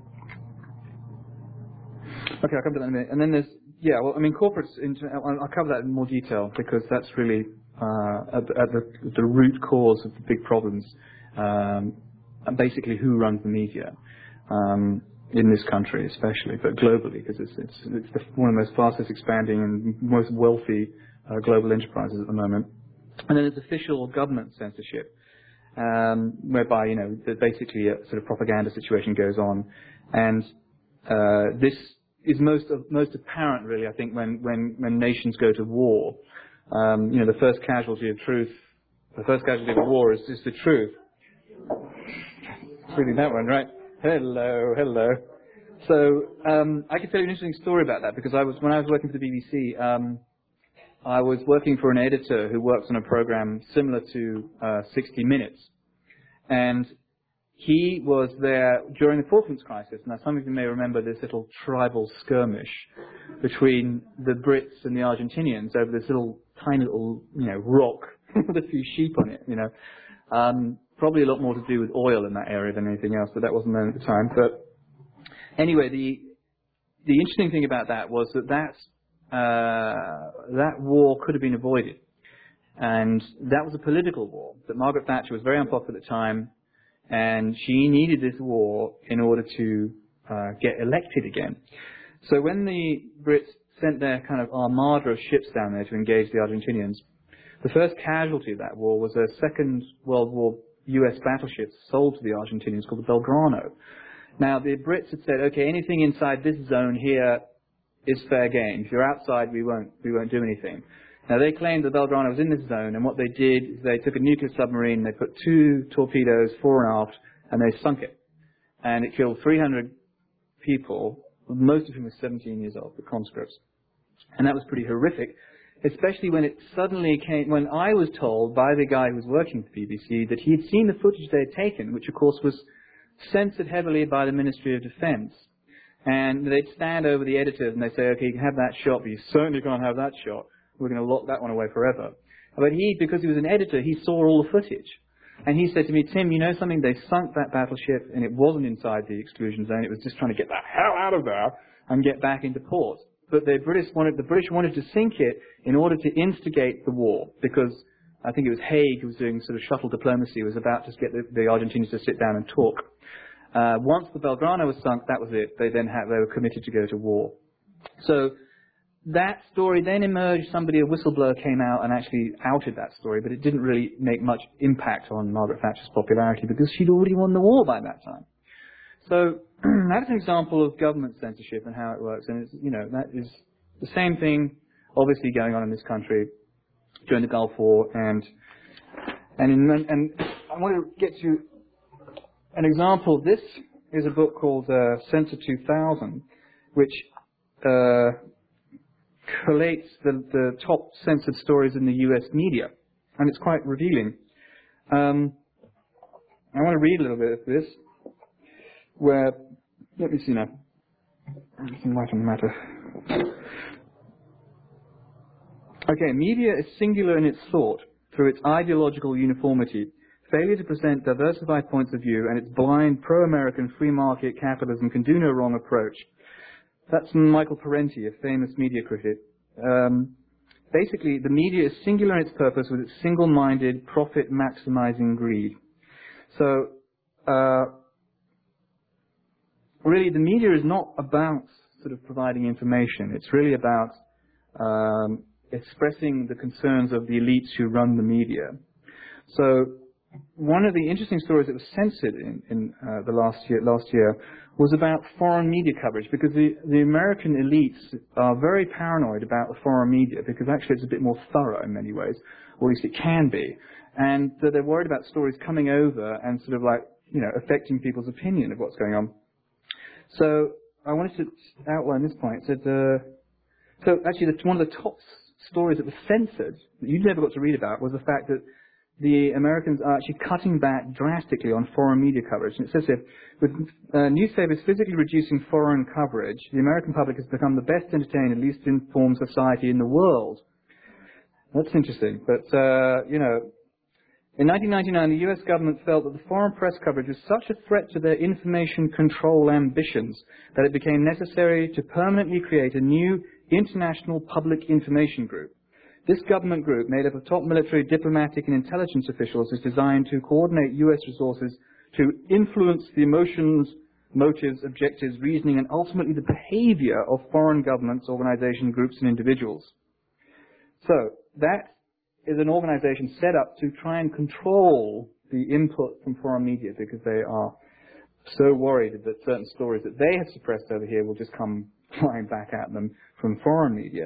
Okay, I'll come to that in a minute. And then there's, yeah, well, I mean, corporates, I'll cover that in more detail because that's really uh, at, the, at the, the root cause of the big problems, um, and basically who runs the media um, in this country especially, but globally, because it's, it's, it's the, one of the most fastest expanding and most wealthy uh, global enterprises at the moment. And then there's official government censorship, um, whereby, you know, basically a sort of propaganda situation goes on. And uh, this is most of, most apparent, really, I think, when, when, when nations go to war. Um, you know, the first casualty of truth, the first casualty of war is, is the truth. It's really that one, right? Hello, hello. So um, I can tell you an interesting story about that because I was when I was working for the B B C, um, I was working for an editor who works on a program similar to uh, sixty minutes, and he was there during the Falklands crisis. Now, some of you may remember this little tribal skirmish between the Brits and the Argentinians over this little tiny little, you know, rock with a few sheep on it. You know, um, probably a lot more to do with oil in that area than anything else, but that wasn't known at the time. But anyway, the the interesting thing about that was that that uh, that war could have been avoided, and that was a political war. That Margaret Thatcher was very unpopular at the time. And she needed this war in order to uh, get elected again. So when the Brits sent their kind of armada of ships down there to engage the Argentinians, the first casualty of that war was a Second World War U S battleship sold to the Argentinians called the Belgrano. Now, the Brits had said, okay, anything inside this zone here is fair game. If you're outside, we won't, we won't do anything. Now, they claimed that Belgrano was in this zone, and what they did is they took a nuclear submarine, they put two torpedoes, fore and aft, and they sunk it. And it killed three hundred people, most of whom were seventeen years old, the conscripts. And that was pretty horrific, especially when it suddenly came, when I was told by the guy who was working for the B B C that he had seen the footage they had taken, which of course was censored heavily by the Ministry of Defense. And they'd stand over the editors and they'd say, okay, you can have that shot, but you certainly can't have that shot. We're going to lock that one away forever. But he, because he was an editor, he saw all the footage. And he said to me, Tim, you know something? They sunk that battleship and it wasn't inside the exclusion zone. It was just trying to get the hell out of there and get back into port. But the British wanted, the British wanted to sink it in order to instigate the war, because I think it was Haig who was doing sort of shuttle diplomacy, was about to get the, the Argentinians to sit down and talk. Uh, once the Belgrano was sunk, that was it. They then had, they were committed to go to war. So that story then emerged. Somebody, a whistleblower, came out and actually outed that story, but it didn't really make much impact on Margaret Thatcher's popularity because she'd already won the war by that time. So that's an example of government censorship and how it works. And it's, you know, that is the same thing, obviously, going on in this country during the Gulf War. And and in, and I want to get to an example. This is a book called uh, Censor two thousand, which uh, collates the, the top censored stories in the U S media, and it's quite revealing. Um, I want to read a little bit of this, where, let me see now, some light on the matter. Okay, media is singular in its thought through its ideological uniformity, failure to present diversified points of view, and its blind pro-American free market capitalism can do no wrong approach. That's Michael Parenti, a famous media critic. Um, basically, the media is singular in its purpose with its single-minded, profit-maximizing greed. So, uh, really, the media is not about sort of providing information. It's really about um, expressing the concerns of the elites who run the media. So, one of the interesting stories that was censored in, in uh, the last year, last year was about foreign media coverage, because the, the American elites are very paranoid about the foreign media, because actually it's a bit more thorough in many ways, or at least it can be. And so they're worried about stories coming over and sort of like, you know, affecting people's opinion of what's going on. So I wanted to outline this point. So, the, so actually the, one of the top stories that was censored, that you never got to read about, was the fact that the Americans are actually cutting back drastically on foreign media coverage. And it says here, with uh, newspapers physically reducing foreign coverage, the American public has become the best entertained and least informed society in the world. That's interesting. But, uh, you know, in nineteen ninety-nine, the U S government felt that the foreign press coverage was such a threat to their information control ambitions that it became necessary to permanently create a new international public information group. This government group, made up of top military, diplomatic, and intelligence officials, is designed to coordinate U S resources to influence the emotions, motives, objectives, reasoning, and ultimately the behavior of foreign governments, organizations, groups, and individuals. So, that is an organization set up to try and control the input from foreign media, because they are so worried that certain stories that they have suppressed over here will just come flying back at them from foreign media.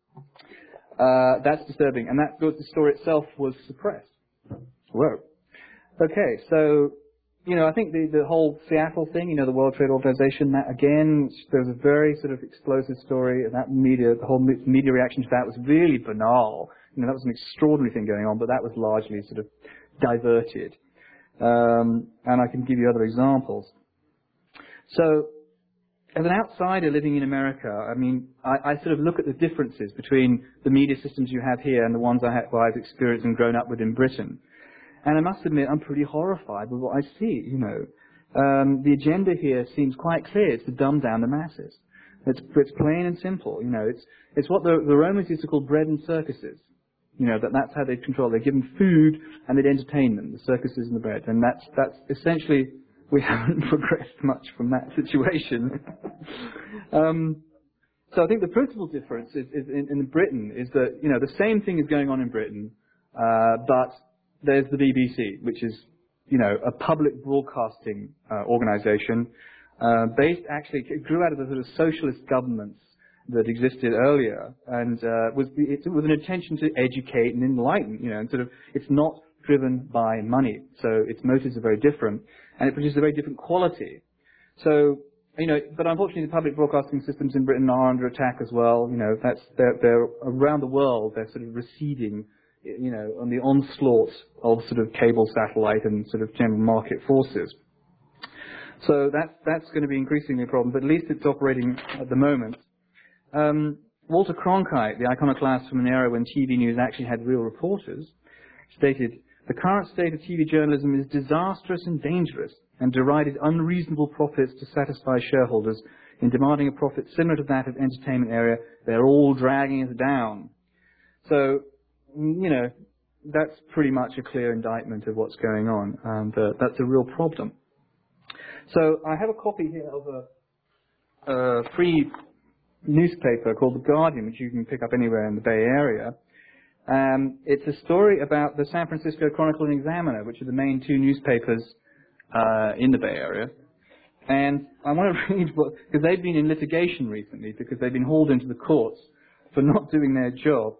Uh, that's disturbing, and that the story itself was suppressed. Whoa. Okay, so, you know, I think the, the whole Seattle thing, you know, the World Trade Organization, that again, there was a very sort of explosive story, and that media, the whole media reaction to that was really banal. You know, that was an extraordinary thing going on, but that was largely sort of diverted. Um, and I can give you other examples. So, as an outsider living in America, I mean, I, I sort of look at the differences between the media systems you have here and the ones I have, well, I've experienced and grown up with in Britain. And I must admit, I'm pretty horrified with what I see, you know. Um, the agenda here seems quite clear. It's to dumb down the masses. It's, it's plain and simple, you know. It's, it's what the, the Romans used to call bread and circuses. You know, that that's how they control. They give them food and they'd entertain them, the circuses and the bread. And that's, that's essentially... we haven't progressed much from that situation. um, so I think the principal difference is, is in, in Britain is that, you know, the same thing is going on in Britain, uh, but there's the B B C, which is, you know, a public broadcasting uh, organization uh, based actually, it grew out of the sort of socialist governments that existed earlier, and uh, was it was an intention to educate and enlighten, you know, and sort of it's not driven by money, so its motives are very different, and it produces a very different quality. So, you know, but unfortunately, the public broadcasting systems in Britain are under attack as well. You know, that's they're, they're around the world, they're sort of receding, you know, on the onslaught of sort of cable, satellite, and sort of general market forces. So that's that's going to be increasingly a problem, but at least it's operating at the moment. Um, Walter Cronkite, the iconoclast from an era when T V news actually had real reporters, stated, "The current state of T V journalism is disastrous and dangerous, and derided unreasonable profits to satisfy shareholders. In demanding a profit similar to that of the entertainment area, they're all dragging us down." So, you know, that's pretty much a clear indictment of what's going on, and uh, that's a real problem. So I have a copy here of a, a free newspaper called The Guardian, which you can pick up anywhere in the Bay Area. Um, it's a story about the San Francisco Chronicle and Examiner, which are the main two newspapers uh, in the Bay Area. And I want to read what, because they've been in litigation recently, because they've been hauled into the courts for not doing their job.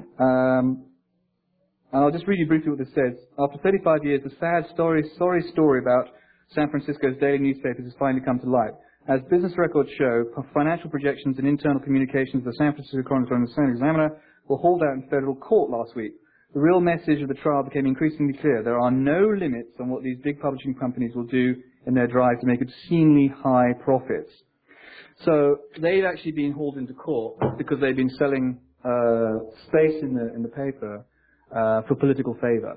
Um, and I'll just read you briefly what this says. After thirty-five years, the sad story, sorry story about San Francisco's daily newspapers has finally come to light. As business records show, financial projections and internal communications of the San Francisco Chronicle and the San Examiner were hauled out in federal court last week. The real message of the trial became increasingly clear. There are no limits on what these big publishing companies will do in their drive to make obscenely high profits. So they've actually been hauled into court because they've been selling uh, space in the in the paper uh, for political favor.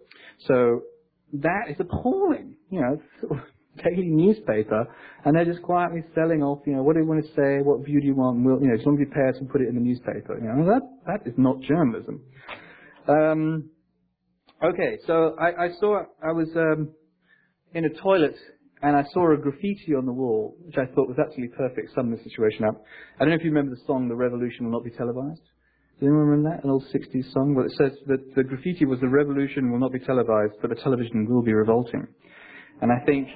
So that is appalling. You know, it's sort of daily newspaper, and they're just quietly selling off, you know, what do you want to say, what view do you want, and we'll, you know, as long as you pay us, we'll put it in the newspaper. You know, that that is not journalism. Um, okay, so I, I saw, I was um, in a toilet, and I saw a graffiti on the wall, which I thought was absolutely perfect, summing the situation up. I don't know if you remember the song, "The Revolution Will Not Be Televised." Does anyone remember that? An old sixties song? Well, it says that the graffiti was, "The revolution will not be televised, but the television will be revolting." And I think,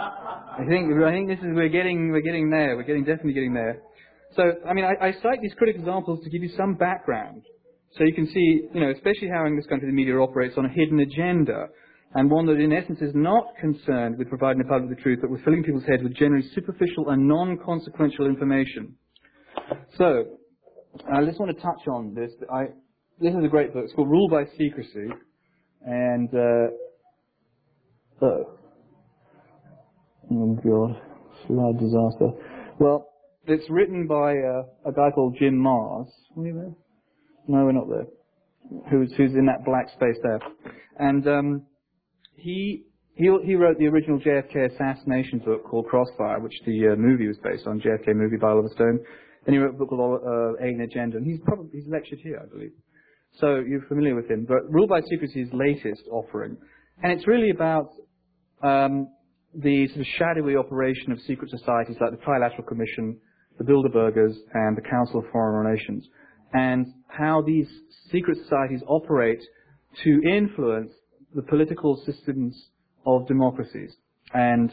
I think, I think this is, we're getting, we're getting there. We're getting, definitely getting there. So, I mean, I, I cite these critical examples to give you some background. So you can see, you know, especially how in this country the media operates on a hidden agenda, and one that in essence is not concerned with providing the public the truth, but with filling people's heads with generally superficial and non-consequential information. So, I just want to touch on this. I, this is a great book. It's called Rule by Secrecy. And, uh, oh. Oh, God. Slide disaster. Well, it's written by uh, a guy called Jim Marrs. Are we there? No, we're not there. Who's, who's in that black space there. And um, he, he he wrote the original J F K assassination book called Crossfire, which the uh, movie was based on, J F K movie by Oliver Stone. Then he wrote a book called uh, Alien Agenda, and he's probably he's lectured here, I believe. So you're familiar with him. But Rule by Secrecy is his latest offering. And it's really about um, the sort of shadowy operation of secret societies like the Trilateral Commission, the Bilderbergers, and the Council of Foreign Relations, and how these secret societies operate to influence the political systems of democracies and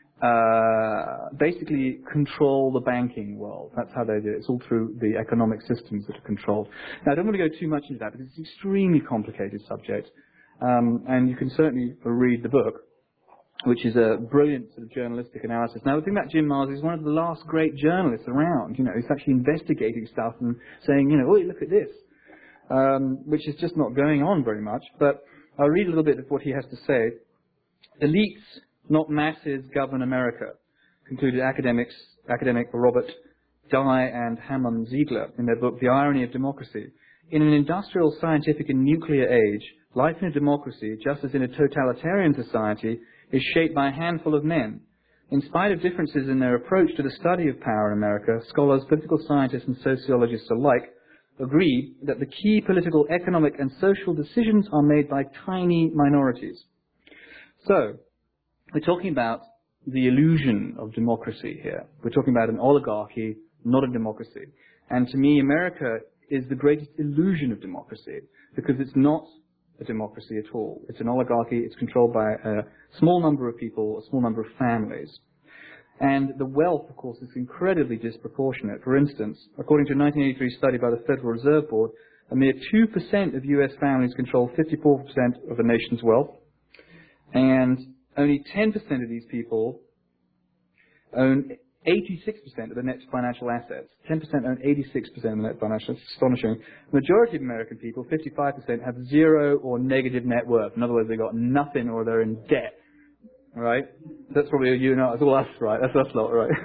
uh, basically control the banking world. That's how they do it. It's all through the economic systems that are controlled. Now, I don't want to go too much into that because it's an extremely complicated subject, um, and you can certainly read the book, which is a brilliant sort of journalistic analysis. Now, the thing about Jim Marrs is one of the last great journalists around. You know, he's actually investigating stuff and saying, you know, oh, look at this, um, which is just not going on very much. But I'll read a little bit of what he has to say. Elites, not masses, govern America, concluded academics, academic Robert Dye and Hammond Ziegler in their book, The Irony of Democracy. In an industrial, scientific, and nuclear age, life in a democracy, just as in a totalitarian society, is shaped by a handful of men. In spite of differences in their approach to the study of power in America, scholars, political scientists, and sociologists alike agree that the key political, economic, and social decisions are made by tiny minorities. So, we're talking about the illusion of democracy here. We're talking about an oligarchy, not a democracy. And to me, America is the greatest illusion of democracy because it's not a democracy at all. It's an oligarchy. It's controlled by a small number of people, a small number of families. And the wealth, of course, is incredibly disproportionate. For instance, according to a nineteen eighty-three study by the Federal Reserve Board, a mere two percent of U S families control fifty-four percent of a nation's wealth, and only ten percent of these people own eighty-six percent of the net financial assets. ten percent own eighty-six percent of the net financial assets. Astonishing. The majority of American people, fifty-five percent, have zero or negative net worth. In other words, they've got nothing or they're in debt. Right? That's probably you and us. That's all us, right? That's us lot, right?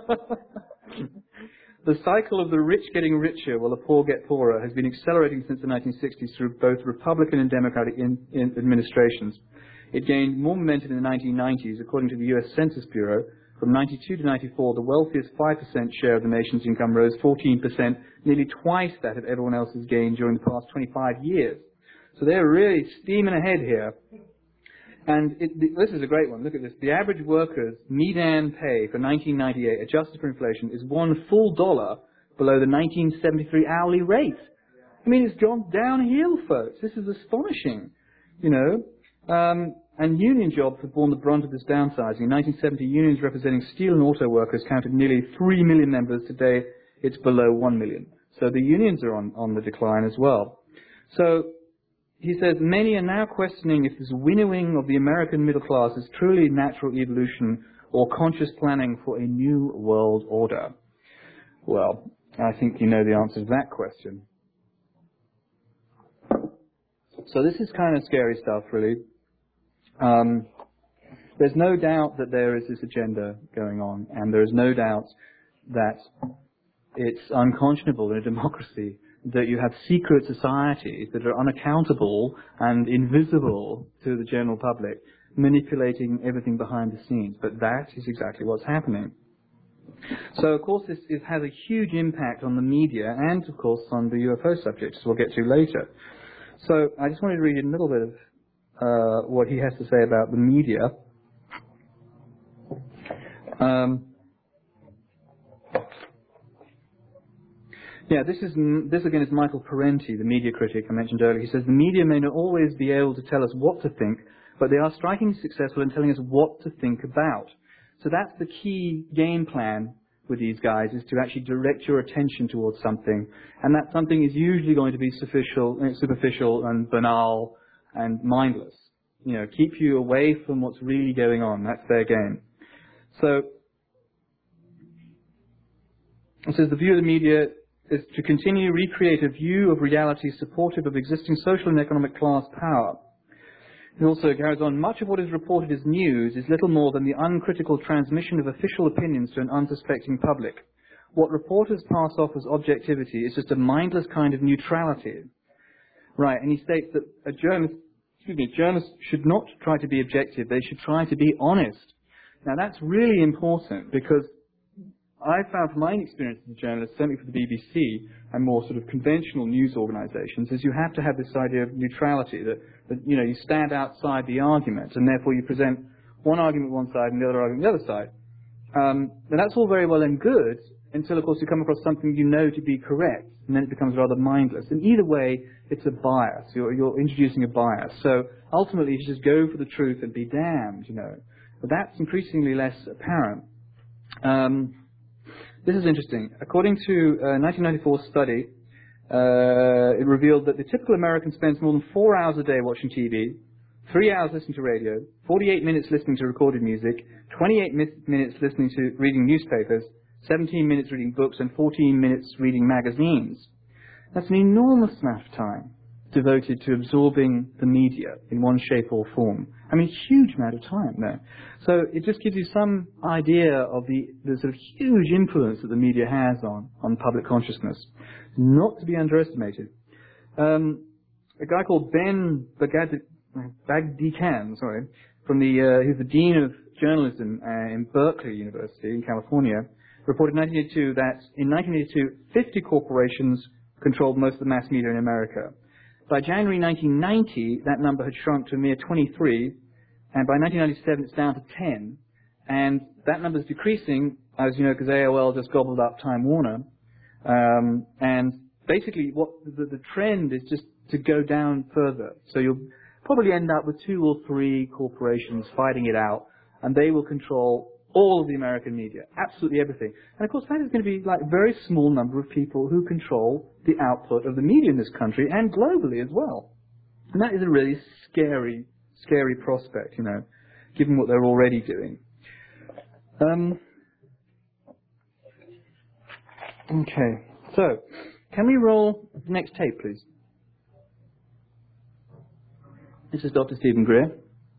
The cycle of the rich getting richer while the poor get poorer has been accelerating since the nineteen sixties through both Republican and Democratic in, in administrations. It gained more momentum in the nineteen nineties, according to the U S Census Bureau. From ninety-two to ninety-four, the wealthiest five percent share of the nation's income rose fourteen percent, nearly twice that of everyone else's gain during the past twenty-five years. So they're really steaming ahead here. And it, this is a great one. Look at this. The average worker's median pay for nineteen ninety-eight, adjusted for inflation, is one full dollar below the nineteen seventy-three hourly rate. I mean, it's gone downhill, folks. This is astonishing, you know. Um, and union jobs have borne the brunt of this downsizing. In nineteen seventy, unions representing steel and auto workers counted nearly three million members. Today, it's below one million. So the unions are on, on the decline as well. So he says, many are now questioning if this winnowing of the American middle class is truly natural evolution or conscious planning for a new world order. Well, I think you know the answer to that question. So this is kind of scary stuff, really. Um, there's no doubt that there is this agenda going on, and there is no doubt that it's unconscionable in a democracy that you have secret societies that are unaccountable and invisible to the general public, manipulating everything behind the scenes. But that is exactly what's happening. So, of course, this, this has a huge impact on the media and, of course, on the U F O subjects, we'll get to later. So I just wanted to read you a little bit of uh, what he has to say about the media. Um, Yeah, this is this again is Michael Parenti, the media critic I mentioned earlier. He says, the media may not always be able to tell us what to think, but they are strikingly successful in telling us what to think about. So that's the key game plan with these guys, is to actually direct your attention towards something. And that something is usually going to be superficial, superficial and banal and mindless. You know, keep you away from what's really going on. That's their game. So, it says, the view of the media is to continue to recreate a view of reality supportive of existing social and economic class power. It also carries on, much of what is reported as news is little more than the uncritical transmission of official opinions to an unsuspecting public. What reporters pass off as objectivity is just a mindless kind of neutrality. Right, and he states that a journalist, excuse me, journalists should not try to be objective, they should try to be honest. Now that's really important, because I found from my own experience as a journalist, certainly for the B B C and more sort of conventional news organizations, is you have to have this idea of neutrality, that, that you know, you stand outside the argument and therefore you present one argument one side and the other argument the other side. Um, and that's all very well and good until, of course, you come across something you know to be correct, and then it becomes rather mindless. And either way, it's a bias. You're, you're introducing a bias. So ultimately, you just go for the truth and be damned, you know. But that's increasingly less apparent. Um, This is interesting. According to a nineteen ninety-four study, uh, it revealed that the typical American spends more than four hours a day watching T V, three hours listening to radio, forty-eight minutes listening to recorded music, twenty-eight mi- minutes listening to reading newspapers, seventeen minutes reading books, and fourteen minutes reading magazines. That's an enormous amount of time devoted to absorbing the media in one shape or form. I mean, a huge amount of time there. So it just gives you some idea of the, the sort of huge influence that the media has on, on public consciousness. Not to be underestimated. Um, a guy called Ben Bagdikan, sorry, from the, uh, he's the Dean of Journalism uh, in Berkeley University in California, reported in nineteen eighty-two that in nineteen eighty-two, fifty corporations controlled most of the mass media in America. By January nineteen ninety, that number had shrunk to a mere twenty-three, and by nineteen ninety-seven it's down to ten. And that number is decreasing, as you know, because A O L just gobbled up Time Warner. Um, and basically, what the, the trend is just to go down further. So you'll probably end up with two or three corporations fighting it out, and they will control all of the American media, absolutely everything. And of course that is going to be like a very small number of people who control the output of the media in this country and globally as well. And that is a really scary, scary prospect, you know, given what they're already doing. Um, okay, so can we roll the next tape, please? This is Doctor Stephen Greer.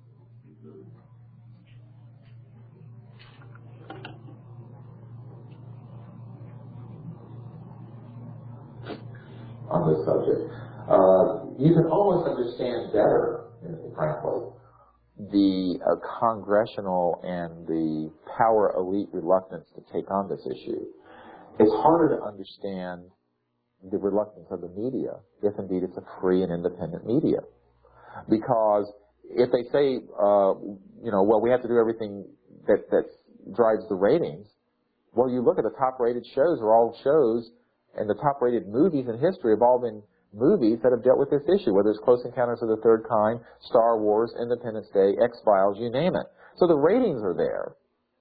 On this subject, uh, you can almost understand better, frankly, the uh, congressional and the power elite reluctance to take on this issue. It's harder to understand the reluctance of the media, if indeed it's a free and independent media. Because if they say, uh, you know, well, we have to do everything that, that drives the ratings, well, you look at the top-rated shows are all shows, and the top-rated movies in history have all been movies that have dealt with this issue, whether it's Close Encounters of the Third Kind, Star Wars, Independence Day, X-Files, you name it. So the ratings are there.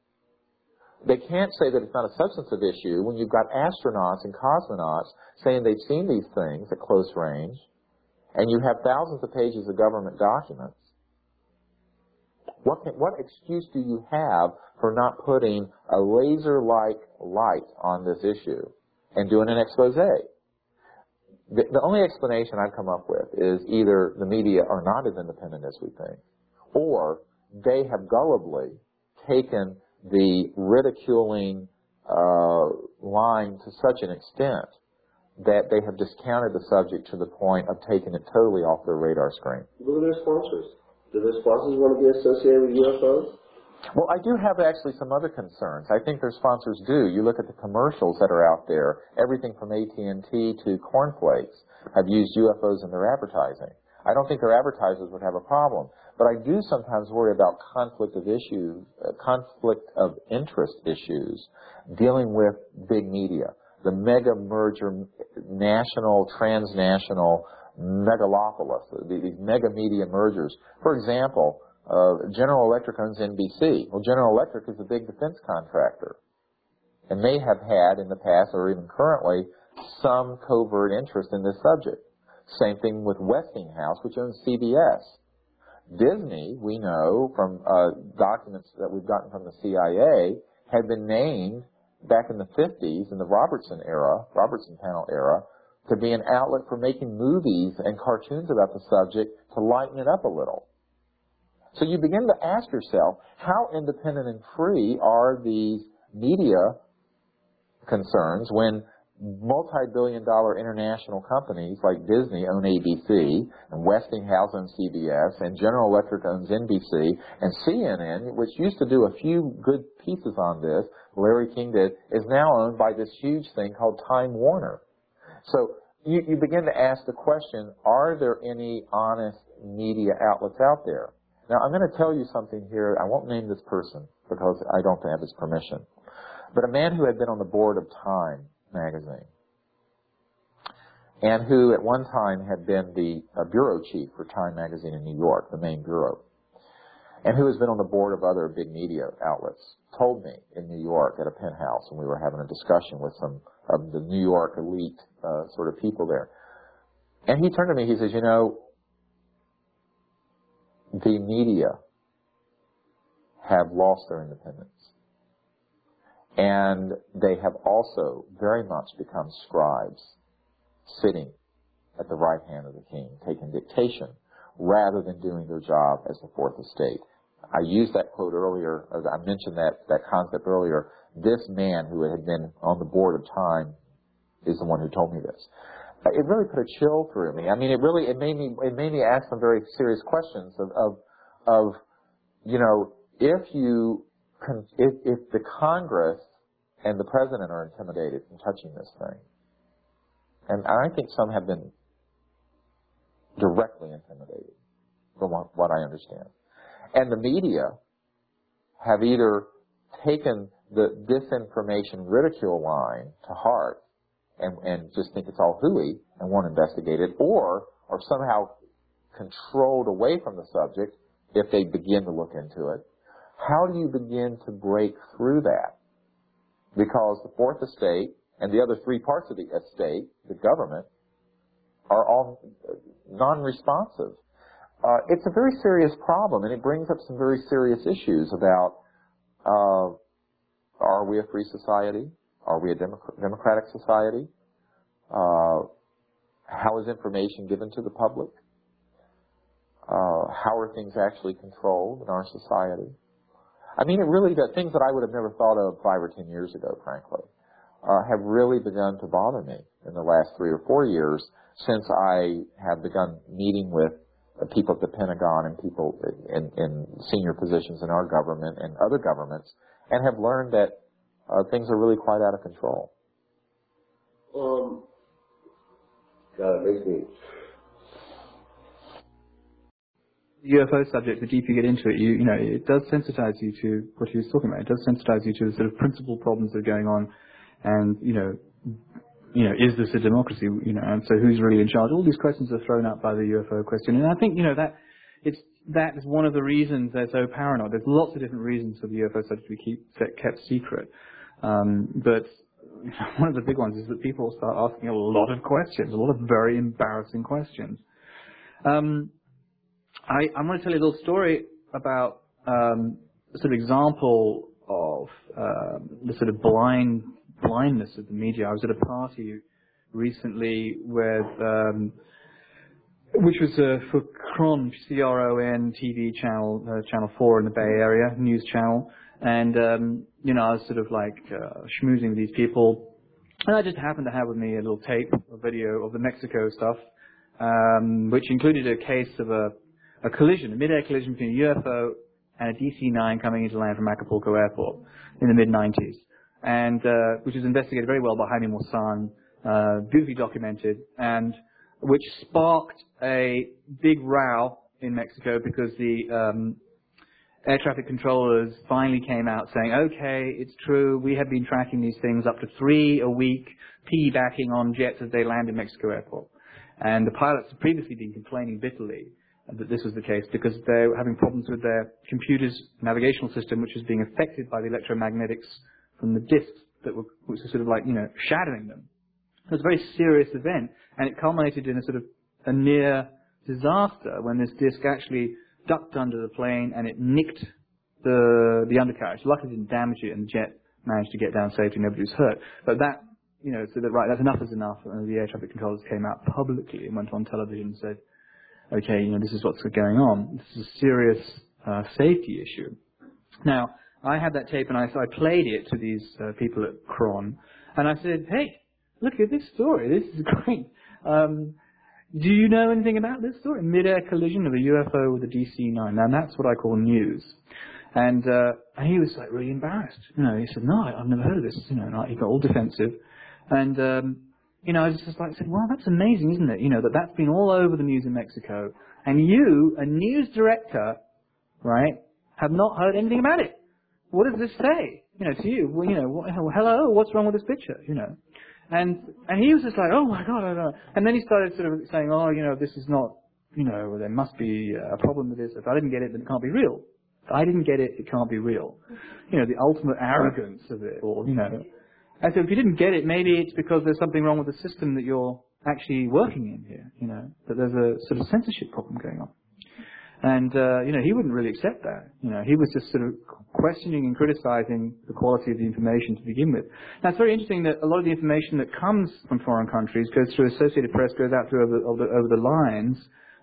They can't say that it's not a substantive issue when you've got astronauts and cosmonauts saying they've seen these things at close range, and you have thousands of pages of government documents. What, can, what excuse do you have for not putting a laser-like light on this issue and doing an expose? The, the only explanation I've come up with is either the media are not as independent as we think, or they have gullibly taken the ridiculing uh, line to such an extent that they have discounted the subject to the point of taking it totally off their radar screen. Who are their sponsors? Do their sponsors want to be associated with U F Os? Well, I do have actually some other concerns. I think their sponsors do. You look at the commercials that are out there, everything from A T and T to cornflakes have used U F Os in their advertising. I don't think their advertisers would have a problem. But I do sometimes worry about conflict of issues, uh, conflict of interest issues dealing with big media. The mega merger, national, transnational megalopolis, these mega media mergers. For example, uh, General Electric owns N B C. Well, General Electric is a big defense contractor. And they have had in the past, or even currently, some covert interest in this subject. Same thing with Westinghouse, which owns C B S. Disney, we know from uh, documents that we've gotten from the C I A, had been named back in the fifties, in the Robertson era, Robertson panel era, to be an outlet for making movies and cartoons about the subject to lighten it up a little. So you begin to ask yourself, how independent and free are these media concerns when multi-billion dollar international companies like Disney own A B C, and Westinghouse owns C B S, and General Electric owns N B C, and C N N, which used to do a few good pieces on this, Larry King did, is now owned by this huge thing called Time Warner. So you, you begin to ask the question, are there any honest media outlets out there? Now, I'm going to tell you something here. I won't name this person because I don't have his permission. But a man who had been on the board of Time magazine, and who at one time had been the uh, bureau chief for Time magazine in New York, the main bureau, and who has been on the board of other big media outlets, told me in New York at a penthouse when we were having a discussion with some of the New York elite uh, sort of people there. And he turned to me, he says, you know, the media have lost their independence. And they have also very much become scribes, sitting at the right hand of the king, taking dictation, rather than doing their job as the fourth estate. I used that quote earlier, or I mentioned that, that concept earlier. This man who had been on the board of Time is the one who told me this. It really put a chill through me. I mean, it really, it made me, it made me ask some very serious questions of, of, of you know, if you, if, if the Congress and the President are intimidated from touching this thing, and I think some have been directly intimidated, from what, what I understand, and the media have either taken the disinformation ridicule line to heart and, and just think it's all hooey and won't investigate it, or are somehow controlled away from the subject if they begin to look into it, How do you begin to break through that? Because the fourth estate and the other three parts of the estate, the government, are all non-responsive. Uh, it's a very serious problem, and it brings up some very serious issues about, uh, are we a free society? Are we a democ- democratic society? Uh, how is information given to the public? Uh, how are things actually controlled in our society? I mean, it really does. Things that I would have never thought of five or ten years ago, frankly, uh, have really begun to bother me in the last three or four years since I have begun meeting with uh, people at the Pentagon and people in, in senior positions in our government and other governments, and have learned that uh, things are really quite out of control. Um, God, it makes me... The U F O subject, the deeper you get into it, you, you know, it does sensitize you to what he was talking about. It does sensitize you to the sort of principal problems that are going on, and you know, you know, is this a democracy? You know, and so who's really in charge? All these questions are thrown up by the U F O question, and I think you know that it's that is one of the reasons they're so paranoid. There's lots of different reasons for the U F O subject to be keep, kept secret, um, but one of the big ones is that people start asking a lot of questions, a lot of very embarrassing questions. Um, I, I'm going to tell you a little story about um, a sort of example of uh, the sort of blind blindness of the media. I was at a party recently with, um, which was uh, for Cron, C R O N T V channel, uh, Channel four in the Bay Area, news channel. And, um, you know, I was sort of like uh, schmoozing with these people. And I just happened to have with me a little tape, a video of the Mexico stuff, um, which included a case of a a collision, a mid-air collision between a U F O and a D C nine coming into land from Acapulco Airport in the mid nineties, and uh, which was investigated very well by Jaime Maussan, uh, beautifully documented, and which sparked a big row in Mexico because the um, air traffic controllers finally came out saying, okay, it's true, we have been tracking these things up to three a week, piggybacking on jets as they land in Mexico Airport. And the pilots had previously been complaining bitterly that this was the case because they were having problems with their computer's navigational system, which was being affected by the electromagnetics from the discs that were, which were sort of like, you know, shadowing them. It was a very serious event, and it culminated in a sort of a near disaster when this disc actually ducked under the plane and it nicked the the undercarriage. Luckily, it didn't damage it, and the jet managed to get down safely. Nobody was hurt. But that, you know, so that right, that's enough is enough. And the air traffic controllers came out publicly and went on television and said, okay, you know, this is what's going on. This is a serious uh, safety issue. Now, I had that tape and I, so I played it to these uh, people at Cron, and I said, hey, look at this story. This is great. Um, do you know anything about this story? Mid-air collision of a U F O with a D C nine. Now, that's what I call news. And, uh, and he was like really embarrassed. You know, he said, no, I've never heard of this. You know, and he got all defensive. And, um, you know, I was just like, said, well, that's amazing, isn't it? You know, that that's been all over the news in Mexico. And you, a news director, right, have not heard anything about it. What does this say? You know, to you, well, you know, what, hello, what's wrong with this picture? You know. And, and he was just like, oh my God, I don't know. And then he started sort of saying, oh, you know, this is not, you know, there must be a problem with this. If I didn't get it, then it can't be real. If I didn't get it, it can't be real. You know, the ultimate arrogance of it, or, you know. And so if you didn't get it, maybe it's because there's something wrong with the system that you're actually working in here, you know, that there's a sort of censorship problem going on. And, uh, you know, he wouldn't really accept that. You know, he was just sort of questioning and criticizing the quality of the information to begin with. Now, it's very interesting that a lot of the information that comes from foreign countries goes through Associated Press, goes out through over, over, over the lines,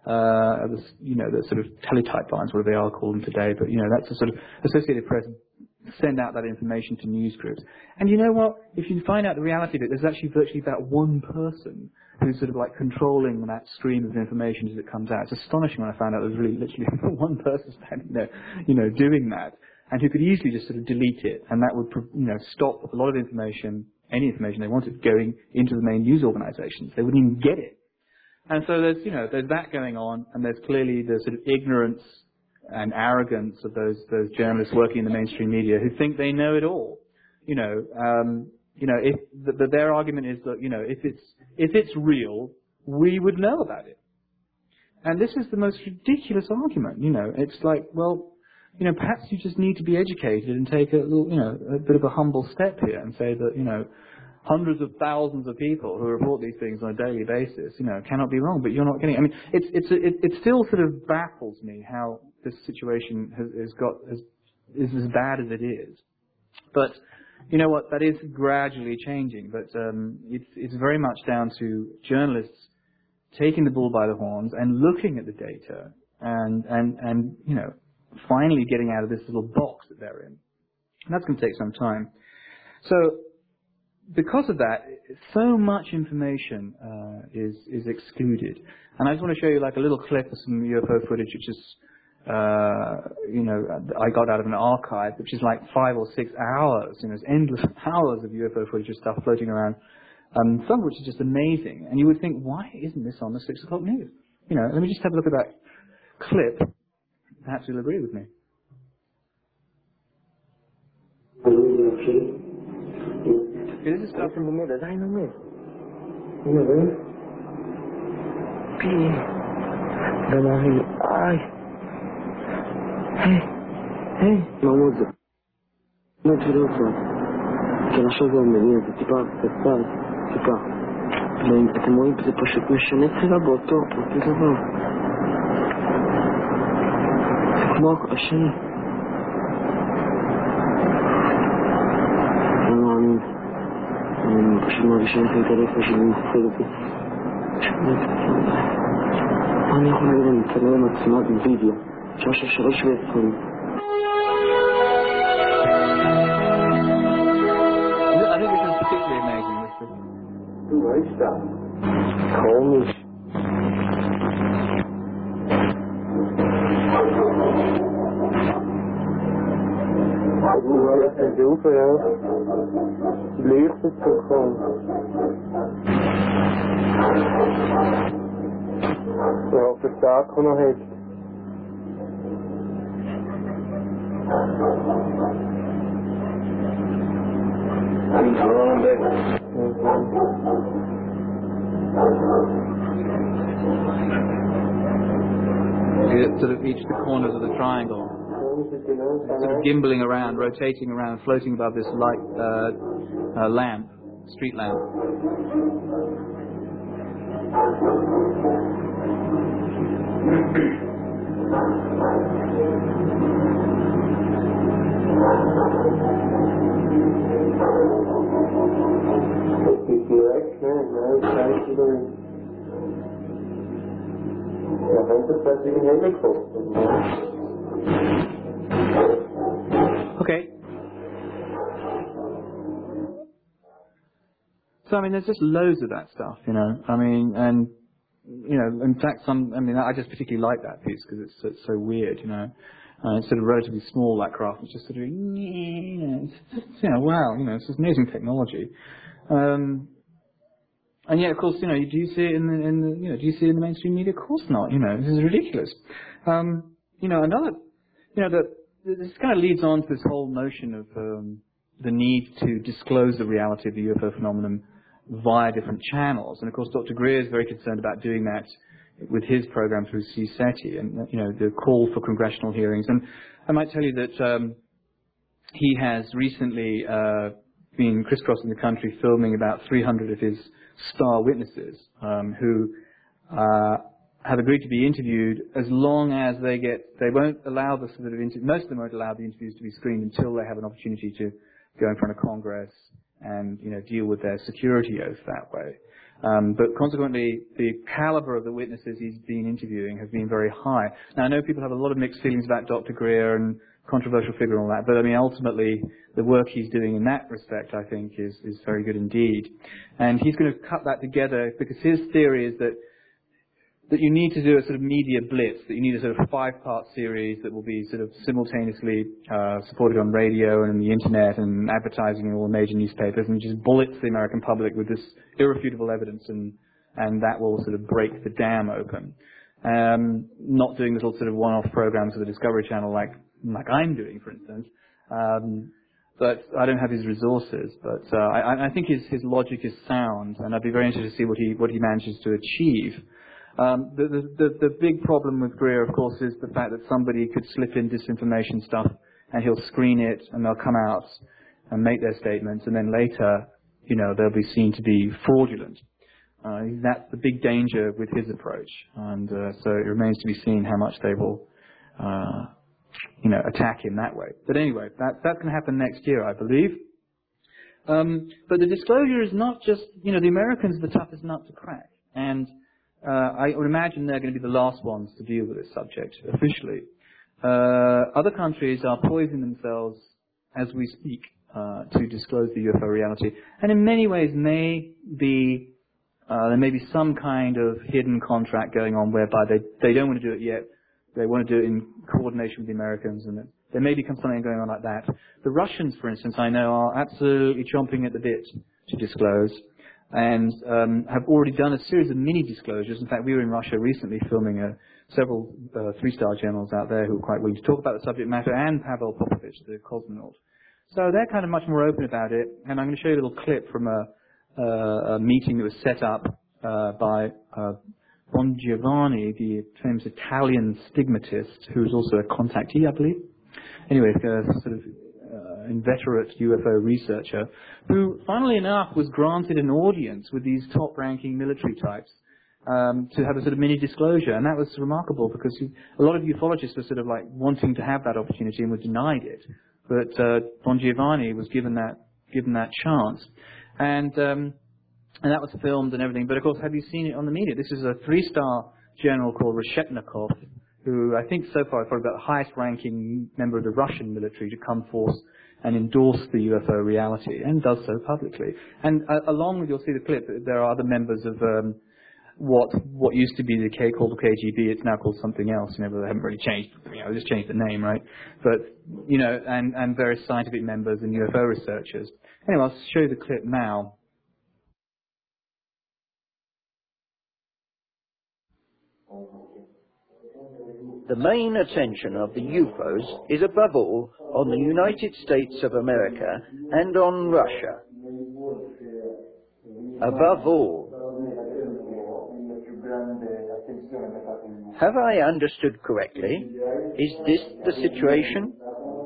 uh, the, you know, the sort of teletype lines, whatever they are called them today, but, you know, that's the sort of Associated Press send out that information to news groups. And you know what? If you find out the reality of it, there's actually virtually about one person who's sort of like controlling that stream of information as it comes out. It's astonishing when I found out there was really literally one person standing there, you know, doing that, and who could easily just sort of delete it, and that would, you know, stop a lot of information, any information they wanted, going into the main news organizations. They wouldn't even get it. And so there's, you know, there's that going on, and there's clearly the sort of ignorance and arrogance of those those journalists working in the mainstream media who think they know it all. You know, um, you know, if the, the, their argument is that, you know, if it's if it's real, we would know about it. And this is the most ridiculous argument. You know, it's like, well, you know, perhaps you just need to be educated and take a little, you know, a bit of a humble step here and say that, you know, hundreds of thousands of people who report these things on a daily basis, you know, cannot be wrong, but you're not getting. I mean, it's it's it, it still sort of baffles me how this situation has, has got has, is as bad as it is. But you know what? That is gradually changing. But um, it's it's very much down to journalists taking the bull by the horns and looking at the data and and and you know, finally getting out of this little box that they're in. And that's going to take some time. So, because of that, so much information uh, is is excluded. And I just want to show you like a little clip of some U F O footage, which is, uh, you know, I got out of an archive, which is like five or six hours. You know, it's endless hours of U F O footage of stuff floating around. Um, some of which is just amazing. And you would think, why isn't this on the six o'clock news? You know, let me just have a look at that clip. Perhaps you'll agree with me. This is stuff from the middle. I know me. Hey, hey, Mahmoud. ما تروحوا. كنا شغال مني تبغى تبغى تبغى. لين تموي بتبغى مشان تلا بوتو تلا. ما عشان. ما بشان في طريقة شيء مختلف. أنا أقول لهم تمام تسمع الفيديو. شاش شغل شوية فيلم. I think this is particularly amazing. This is nice stuff. Komisch. Ja, das ist super, ja. Licht ist gekommen. Ja, auf der Tag noch echt. Sort of each of the corners of the triangle. Sort of gimbling around, rotating around, floating above this light uh, uh, lamp, street lamp. Okay. So I mean, there's just loads of that stuff, you know. I mean, and you know, in fact, some. I mean, I just particularly like that piece because it's, it's so weird, you know. Uh, it's sort of relatively small, that craft. It's just sort of, you know, it's just, you know, wow, you know, it's just amazing technology. Um, and yet, of course, you know, do you see it in the, in the, you know, do you see it in the mainstream media? Of course not. You know, this is ridiculous. Um, you know, another, you know, that this kind of leads on to this whole notion of um, the need to disclose the reality of the U F O phenomenon via different channels. And of course, Doctor Greer is very concerned about doing that with his program through C SETI, and you know, the call for congressional hearings. And I might tell you that um, he has recently uh, been crisscrossing the country filming about three hundred of his star witnesses um, who uh, have agreed to be interviewed as long as they get, they won't allow the sort of interview, most of them won't allow the interviews to be screened until they have an opportunity to go in front of Congress and, you know, deal with their security oath that way. Um, but consequently, the caliber of the witnesses he's been interviewing has been very high. Now, I know people have a lot of mixed feelings about Doctor Greer and controversial figure and all that, but I mean, ultimately, the work he's doing in that respect, I think, is, is very good indeed. And he's going to cut that together because his theory is that that you need to do a sort of media blitz, that you need a sort of five-part series that will be sort of simultaneously uh, supported on radio and on the internet and advertising in all the major newspapers, and just bullets the American public with this irrefutable evidence, and and that will sort of break the dam open. Um, not doing little sort of one-off programs for the Discovery Channel like like I'm doing, for instance. Um, but I don't have his resources. But uh, I, I think his his logic is sound, and I'd be very interested to see what he what he manages to achieve. Um, the, the, the, the big problem with Greer, of course, is the fact that somebody could slip in disinformation stuff and he'll screen it and they'll come out and make their statements, and then later, you know, they'll be seen to be fraudulent. Uh, that's the big danger with his approach, and uh, so it remains to be seen how much they will, uh, you know, attack him that way. But anyway, that, that's going to happen next year, I believe. Um, but the disclosure is not just, you know, the Americans are the toughest nut to crack, and uh, I would imagine they're going to be the last ones to deal with this subject officially. Uh, other countries are poisoning themselves as we speak uh, to disclose the U F O reality, and in many ways may be uh, there may be some kind of hidden contract going on whereby they they don't want to do it yet. They want to do it in coordination with the Americans, and there may become something going on like that. The Russians, for instance, I know are absolutely chomping at the bit to disclose, and um, have already done a series of mini disclosures. In fact, we were in Russia recently filming a, several uh, three-star journals out there who were quite willing to talk about the subject matter, and Pavel Popovich, the cosmonaut. So they're kind of much more open about it, and I'm going to show you a little clip from a, a, a meeting that was set up uh, by uh, Bon Giovanni, the famous Italian stigmatist, who is also a contactee, I believe. Anyway, a sort of uh, inveterate U F O researcher, who, funnily enough, was granted an audience with these top-ranking military types um, to have a sort of mini disclosure, and that was remarkable because he, a lot of ufologists were sort of like wanting to have that opportunity and were denied it. But uh, Bon Giovanni was given that given that chance, and um, and that was filmed and everything. But of course, have you seen it on the media? This is a three-star general called Reshetnikov, who I think so far is probably about the highest-ranking member of the Russian military to come forth and endorse the U F O reality, and does so publicly. And uh, along with, you'll see the clip, there are other members of um, what what used to be the K called the K G B. It's now called something else. You know, they haven't really changed. You know, they just changed the name, right? But you know, and and various scientific members and U F O researchers. Anyway, I'll show you the clip now. The main attention of the U F Os is above all on the United States of America and on Russia. Above all. Have I understood correctly? Is this the situation?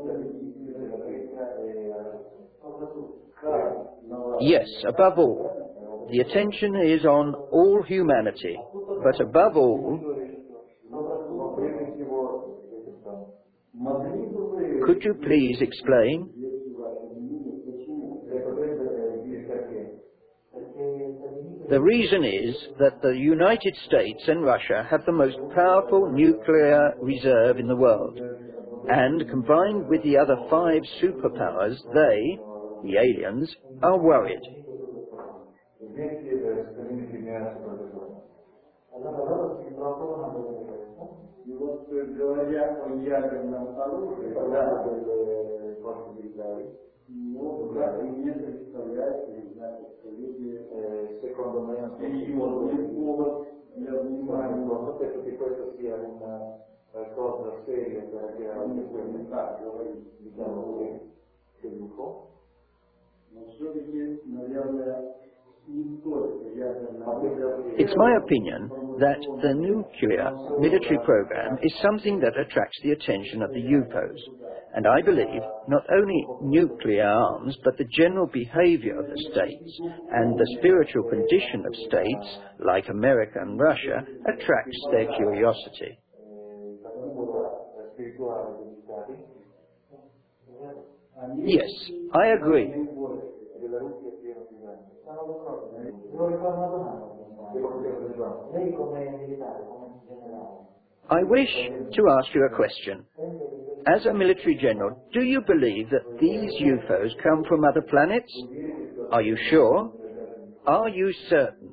Yes, above all. The attention is on all humanity, but above all, could you please explain? The reason is that the United States and Russia have the most powerful nuclear reserve in the world, and combined with the other five superpowers, they, the aliens, are worried. Secondo me non penso che questo sia una cosa seria perché anche quel messaggio diciamo che dico non so che non It's my opinion that the nuclear military program is something that attracts the attention of the U F Os. And I believe not only nuclear arms, but the general behavior of the states and the spiritual condition of states, like America and Russia, attracts their curiosity. Yes, I agree. I wish to ask you a question. As a military general, do you believe that these U F Os come from other planets? Are you sure? Are you certain?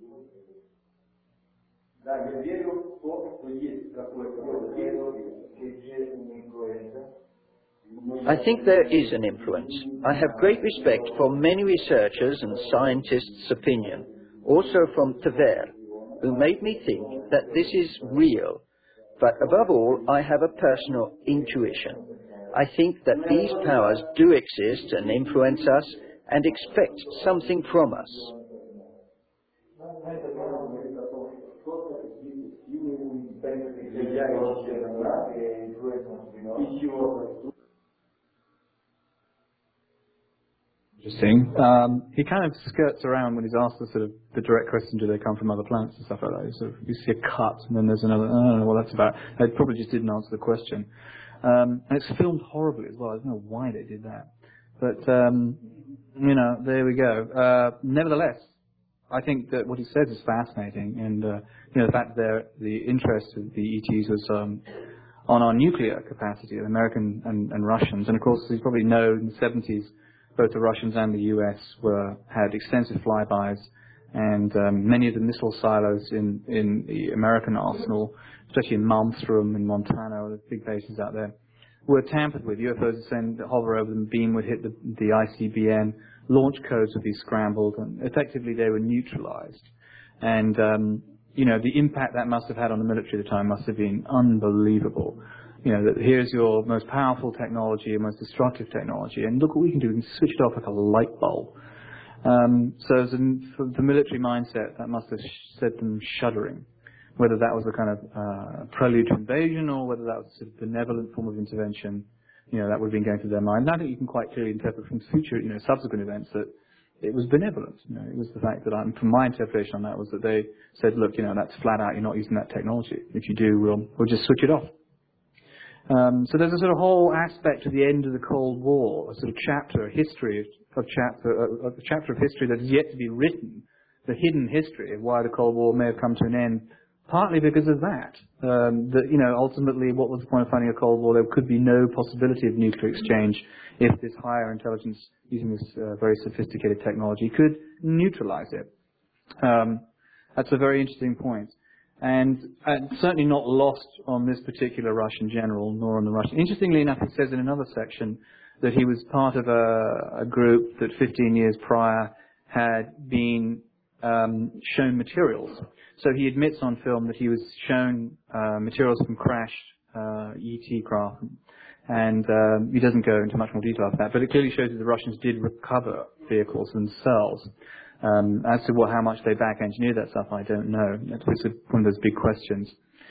I think there is an influence. I have great respect for many researchers and scientists' opinion, also from Tver, who made me think that this is real. But above all, I have a personal intuition. I think that these powers do exist and influence us and expect something from us. Interesting. Um, he kind of skirts around when he's asked the sort of the direct question, do they come from other planets and stuff like that. Sort of, you see a cut, and then there's another, I don't know what that's about. They probably just didn't answer the question. Um, and it's filmed horribly as well. I don't know why they did that. But, um, you know, there we go. Uh, nevertheless, I think that what he says is fascinating. And, uh, you know, the fact that the interest of the E Ts was um, on our nuclear capacity, the American and, and Russians. And, of course, as you probably know, in the seventies, both the Russians and the U S were had extensive flybys, and um, many of the missile silos in, in the American arsenal, especially in Malmstrom in Montana, the big bases out there, were tampered with. U F Os would send, hover over them, beam would hit the, the I C B M, launch codes would be scrambled, and effectively they were neutralized. And, um, you know, the impact that must have had on the military at the time must have been unbelievable. You know, that here's your most powerful technology, your most destructive technology, and look what we can do. We can switch it off like a light bulb. Um, so as a, for the military mindset, that must have set them shuddering, whether that was a kind of uh, prelude to invasion or whether that was a sort of benevolent form of intervention. You know, that would have been going through their mind. And I think you can quite clearly interpret from future, you know, subsequent events that it was benevolent. You know, it was the fact that, I'm, from my interpretation on that, was that they said, look, you know, that's flat out, you're not using that technology. If you do, we'll, we'll just switch it off. Um, so there's a sort of whole aspect of the end of the Cold War, a sort of chapter, a history of chapter, a, a chapter of history that is yet to be written, the hidden history of why the Cold War may have come to an end, partly because of that. Um, that, you know, ultimately, what was the point of finding a Cold War? There could be no possibility of nuclear exchange if this higher intelligence, using this uh, very sophisticated technology, could neutralize it. Um, that's a very interesting point. And uh, certainly not lost on this particular Russian general, nor on the Russian. Interestingly enough, it says in another section that he was part of a, a group that fifteen years prior had been um, shown materials. So he admits on film that he was shown uh, materials from crashed uh, E T craft, and um, he doesn't go into much more detail of that, but it clearly shows that the Russians did recover vehicles themselves. Um, as to what, how much they back-engineered that stuff, I don't know. That's one of those big questions.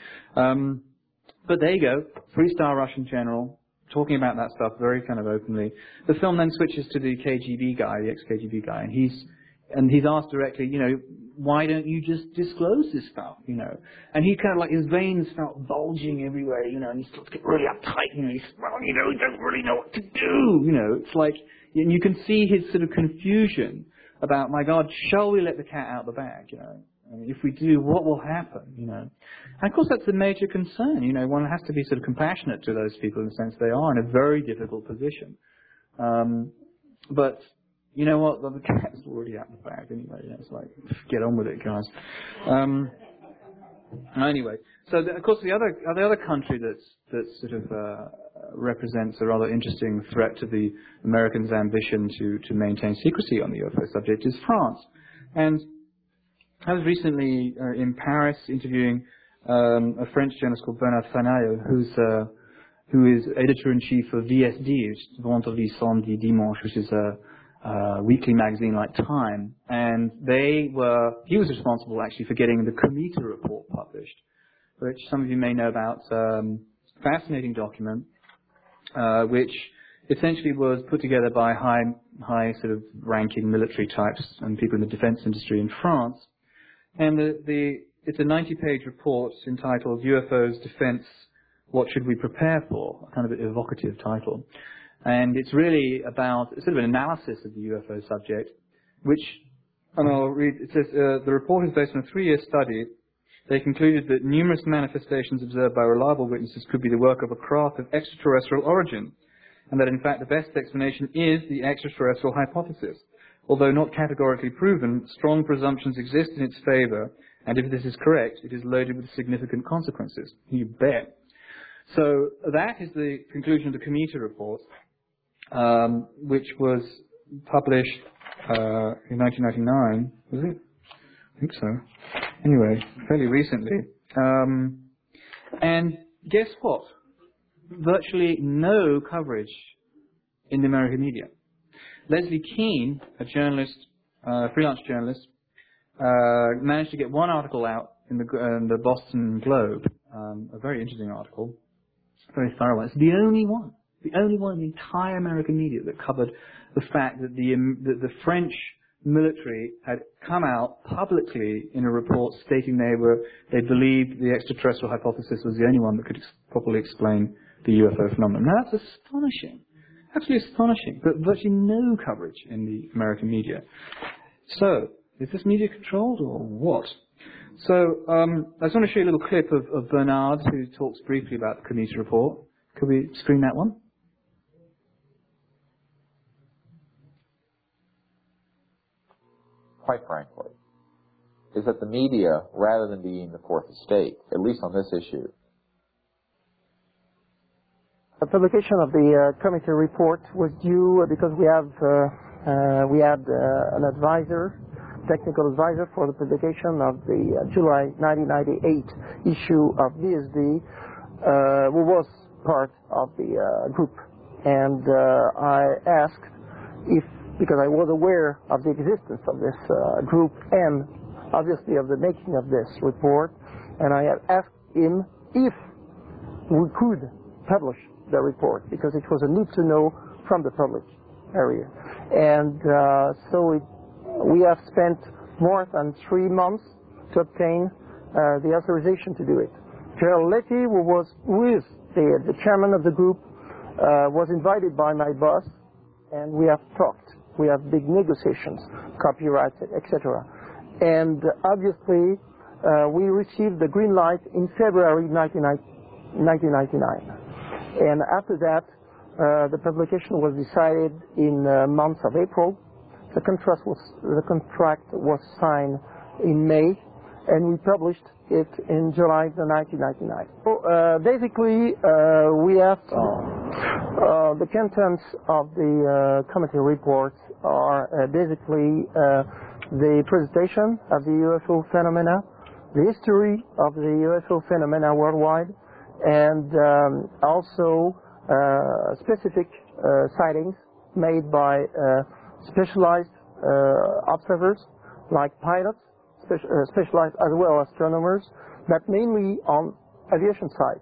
Um, but there you go, three-star Russian general, talking about that stuff very kind of openly. The film then switches to the K G B guy, the ex-K G B guy, and he's and he's asked directly, you know, why don't you just disclose this stuff, you know? And he kind of like, his veins start bulging everywhere, you know, and he starts to get really uptight, you know, he's, well, you know, he doesn't really know what to do, you know. It's like, and you can see his sort of confusion about, my God, shall we let the cat out of the bag, you know? I mean, if we do, what will happen, you know? And of course, that's a major concern, you know. One has to be sort of compassionate to those people in the sense they are in a very difficult position. Um, but, you know what, the cat's already out of the bag anyway, you know, it's like, get on with it, guys. Um, anyway, so the, of course the other, the other country that's, that sort of uh, represents a rather interesting threat to the Americans' ambition to, to maintain secrecy on the U F O subject is France. And I was recently uh, in Paris interviewing um, a French journalist called Bernard Fanaille, who's uh, who is editor-in-chief of V S D, Vendredi, Samedi, Dimanche, which is a uh, weekly magazine like Time. And they were, he was responsible actually for getting the Cometa report published, which some of you may know about. Um, fascinating document, uh, which essentially was put together by high, high sort of ranking military types and people in the defense industry in France. And the, the, it's a ninety page report entitled U F Os Defense, What Should We Prepare For? A kind of evocative title. And it's really about sort of an analysis of the U F O subject, which, and I'll read, it says, uh, the report is based on a three-year study. They concluded that numerous manifestations observed by reliable witnesses could be the work of a craft of extraterrestrial origin, and that in fact the best explanation is the extraterrestrial hypothesis. Although not categorically proven, strong presumptions exist in its favor, and if this is correct, it is loaded with significant consequences. You bet. So that is the conclusion of the Cometa report, um, which was published uh, in nineteen ninety-nine, was it? I think so. Anyway, fairly recently. Um, and guess what? Virtually no coverage in the American media. Leslie Kean, a journalist, uh, freelance journalist, uh, managed to get one article out in the, uh, in the Boston Globe, um, a very interesting article, very thorough one. It's the only one, the only one in the entire American media that covered the fact that the, um, that the French military had come out publicly in a report stating they were they believed the extraterrestrial hypothesis was the only one that could ex- properly explain the U F O phenomenon. Now that's astonishing, absolutely astonishing, but virtually no coverage in the American media. So, is this media controlled or what? So, um, I just want to show you a little clip of, of Bernard, who talks briefly about the Committee report. Could we screen that one? Quite frankly, is that the media, rather than being the fourth estate, at least on this issue. The publication of the uh, committee report was due because we have uh, uh, we had uh, an advisor, technical advisor for the publication of the uh, July nineteen ninety-eight issue of B S D, uh, who was part of the uh, group, and uh, I asked if, because I was aware of the existence of this uh, group and obviously of the making of this report, and I had asked him if we could publish the report, because it was a need to know from the public area. And uh, so it, we have spent more than three months to obtain uh, the authorization to do it. Gerald Letty, who was with the, the chairman of the group, uh, was invited by my boss, and we have talked. We have big negotiations, copyright, et cetera. And obviously, uh, we received the green light in February nineteen ninety-nine. And after that, uh, the publication was decided in the month of April. The contract was, the contract was signed in May, and we published it in July of nineteen ninety-nine. So, uh, basically, uh, we have to, uh, the contents of the uh, committee reports are uh, basically uh, the presentation of the U F O phenomena, the history of the U F O phenomena worldwide, and um, also uh, specific uh, sightings made by uh, specialized uh, observers like pilots, spe- uh, specialized as well as astronomers, but mainly on aviation side.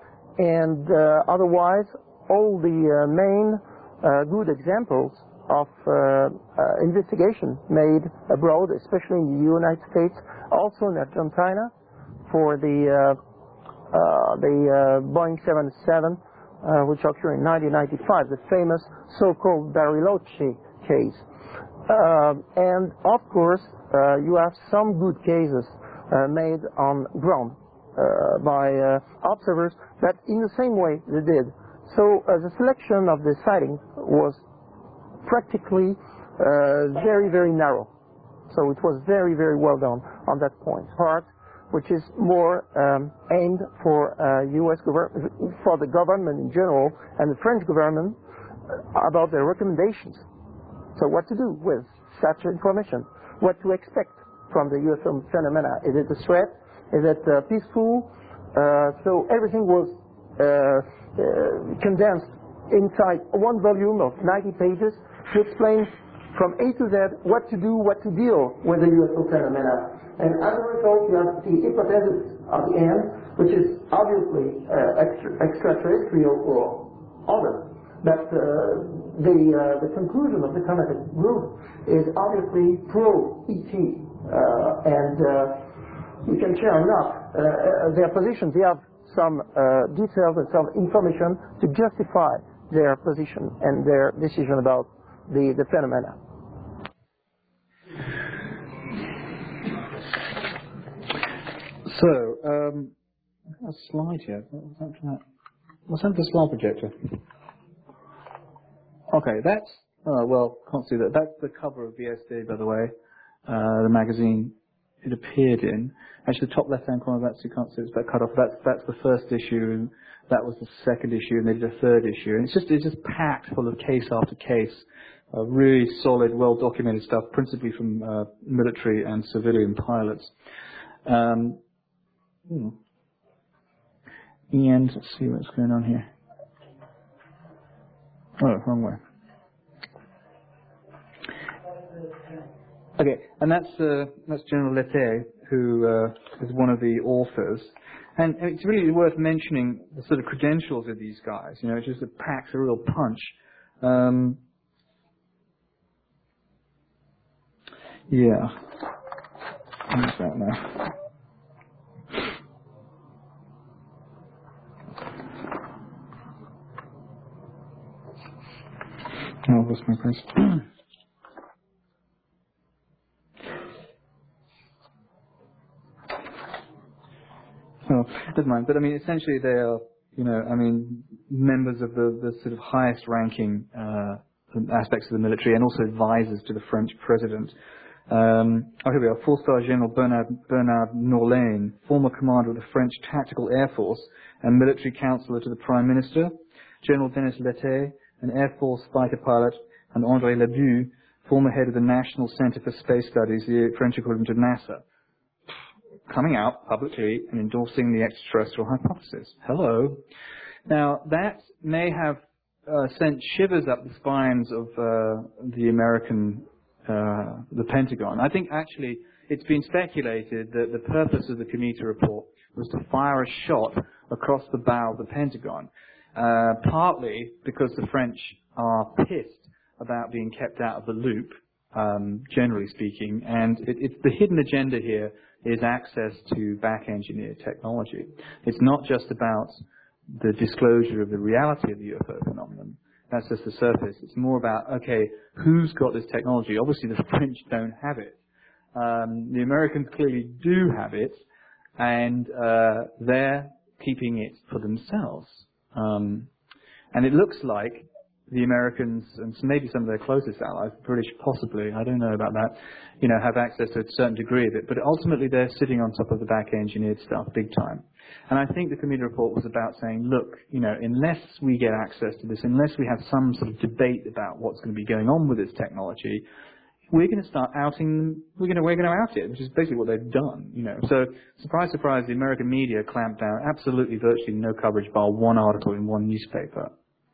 And uh, otherwise, all the uh, main uh, good examples of uh, uh, investigation made abroad, especially in the United States, also in Argentina, for the uh, uh, the uh, Boeing seven seven, uh, which occurred in nineteen ninety-five, the famous so-called Bariloche case. Uh, and of course, uh, you have some good cases uh, made on ground uh, by uh, observers that in the same way they did. So uh, the selection of the sightings was practically uh, very, very narrow. So it was very, very well done on that point. Part which is more um, aimed for uh, U S government, for the government in general, and the French government uh, about their recommendations. So what to do with such information? What to expect from the U F O phenomena? Is it a threat? Is it uh, peaceful? Uh, so everything was uh, uh, condensed inside one volume of ninety pages to explain from A to Z what to do, what to deal with the U F O phenomena. And as a result, you have the hypothesis at the end, which is obviously uh, extra, extraterrestrial or other. But uh, the uh, the conclusion of the committee group is obviously pro-E T, uh, and uh, you can share enough uh, their position. They have some uh, details and some information to justify their position and their decision about the, the phenomena. So, um, I have a slide here. What's that for that? What's that for the slide projector? Okay, that's, oh, well, can't see that. That's the cover of B S D, by the way, uh, the magazine it appeared in. Actually, the top left-hand corner, that's, you can't see, it's that cut off. That's, that's the first issue, and that was the second issue, and they did a third issue. And it's just, it's just packed full of case after case, uh, really solid, well-documented stuff, principally from uh, military and civilian pilots. Um, hmm. And let's see what's going on here. Oh, wrong way. Okay, and that's uh, that's General Letty, who uh, is one of the authors, And it's really worth mentioning the sort of credentials of these guys. You know, it just it packs a real punch. Um, yeah. What's that now? Oh, I've lost my place. Oh, doesn't mind. But I mean, essentially, they are, you know, I mean, members of the, the sort of highest-ranking uh, aspects of the military, and also advisors to the French president. Um, oh, here we are. Four-star General Bernard Bernard Norlaine, former commander of the French Tactical Air Force and military counselor to the Prime Minister. General Denis Lettet, an Air Force fighter pilot, and André Lebus, former head of the National Center for Space Studies, the French equivalent of NASA, coming out publicly and endorsing the extraterrestrial hypothesis. Hello. Now, that may have uh, sent shivers up the spines of uh, the American, uh, the Pentagon. I think actually it's been speculated that the purpose of the Cometa report was to fire a shot across the bow of the Pentagon, uh, partly because the French are pissed about being kept out of the loop, um, generally speaking, and it, it's the hidden agenda here is access to back-engineered technology. It's not just about the disclosure of the reality of the U F O phenomenon. That's just the surface. It's more about, okay, who's got this technology? Obviously, the French don't have it. Um, the Americans clearly do have it, and uh, they're keeping it for themselves. Um, and it looks like the Americans, and maybe some of their closest allies, British possibly, I don't know about that, you know, have access to a certain degree of it. But ultimately they're sitting on top of the back-engineered stuff big time. And I think the Cometa report was about saying, look, you know, unless we get access to this, unless we have some sort of debate about what's going to be going on with this technology, we're going to start outing them, we're going to, we're going to out it, which is basically what they've done, you know. So, surprise, surprise, the American media clamped down absolutely virtually no coverage bar one article in one newspaper.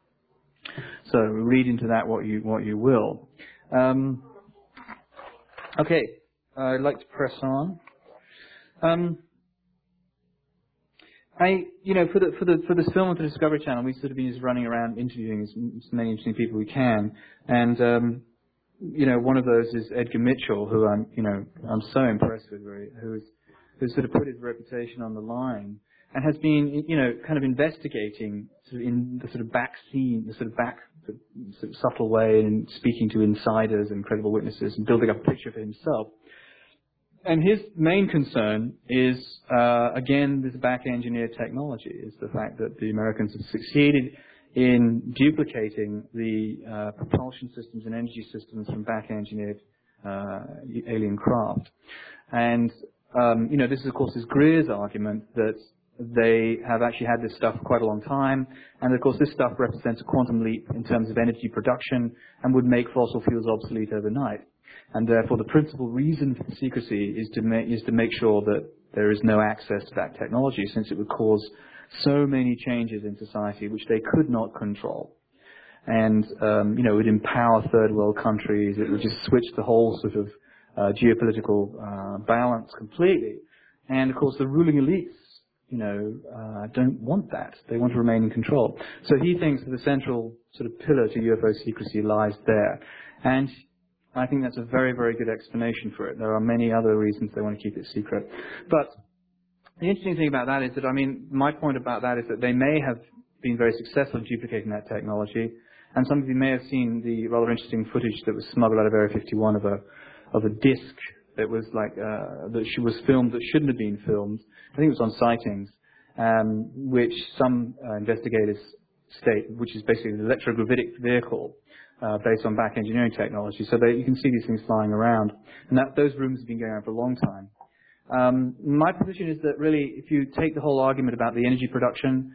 So read into that what you what you will. Um, okay, I'd like to press on. Um, I, you know, for the for the for this film on the Discovery Channel, we've sort of been just running around interviewing as, as many interesting people we can, and um, you know, one of those is Edgar Mitchell, who I'm, you know, I'm so impressed with, really, who's who's sort of put his reputation on the line. And has been, you know, kind of investigating sort of in the sort of back scene, the sort of back, sort of subtle way, and speaking to insiders and credible witnesses and building up a picture for himself. And his main concern is, uh, again, this back-engineered technology, is the fact that the Americans have succeeded in duplicating the uh, propulsion systems and energy systems from back-engineered uh, alien craft. And, um, you know, this is, of course, is Greer's argument that they have actually had this stuff for quite a long time, and of course this stuff represents a quantum leap in terms of energy production and would make fossil fuels obsolete overnight. And therefore the principal reason for secrecy is to make, is to make sure that there is no access to that technology, since it would cause so many changes in society which they could not control. And, um, you know, it would empower third world countries, it would just switch the whole sort of uh, geopolitical uh, balance completely. And of course the ruling elites, you know, uh, don't want that. They want to remain in control. So he thinks that the central sort of pillar to U F O secrecy lies there. And I think that's a very, very good explanation for it. There are many other reasons they want to keep it secret. But the interesting thing about that is that, I mean, my point about that is that they may have been very successful in duplicating that technology. And some of you may have seen the rather interesting footage that was smuggled out of Area fifty-one of a, of a disc that was like, uh, that was filmed that shouldn't have been filmed. I think it was on sightings, um, which some uh, investigators state, which is basically an electrogravitic vehicle uh, based on back engineering technology. So they, you can see these things flying around. And that, those rumors have been going on for a long time. Um, my position is that really, if you take the whole argument about the energy production,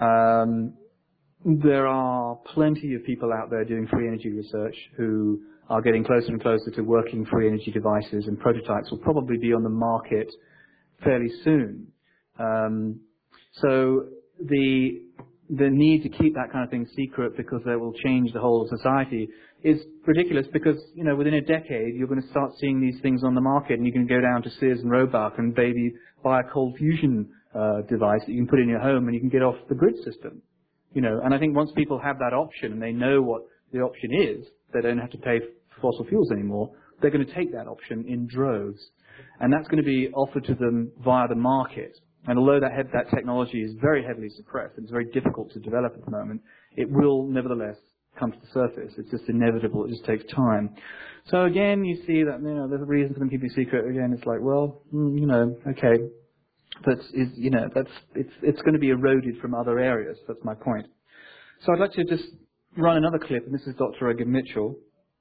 um, there are plenty of people out there doing free energy research who are getting closer and closer to working free energy devices, and prototypes will probably be on the market fairly soon. Um, so the the need to keep that kind of thing secret because that will change the whole of society is ridiculous, because, you know, within a decade you're going to start seeing these things on the market, and you can go down to Sears and Roebuck and maybe buy a cold fusion uh, device that you can put in your home and you can get off the grid system. You know, and I think once people have that option and they know what the option is, they don't have to pay for fossil fuels anymore, they're going to take that option in droves. And that's going to be offered to them via the market. And although that, head, that technology is very heavily suppressed and it's very difficult to develop at the moment, it will nevertheless come to the surface. It's just inevitable. It just takes time. So again, you see that, you know, there's a reason for them keeping it secret. Again, it's like, well, mm, you know, okay, that's is you know that's it's it's going to be eroded from other areas. That's my point. So I'd like to just run another clip, and this is Doctor Edgar Mitchell.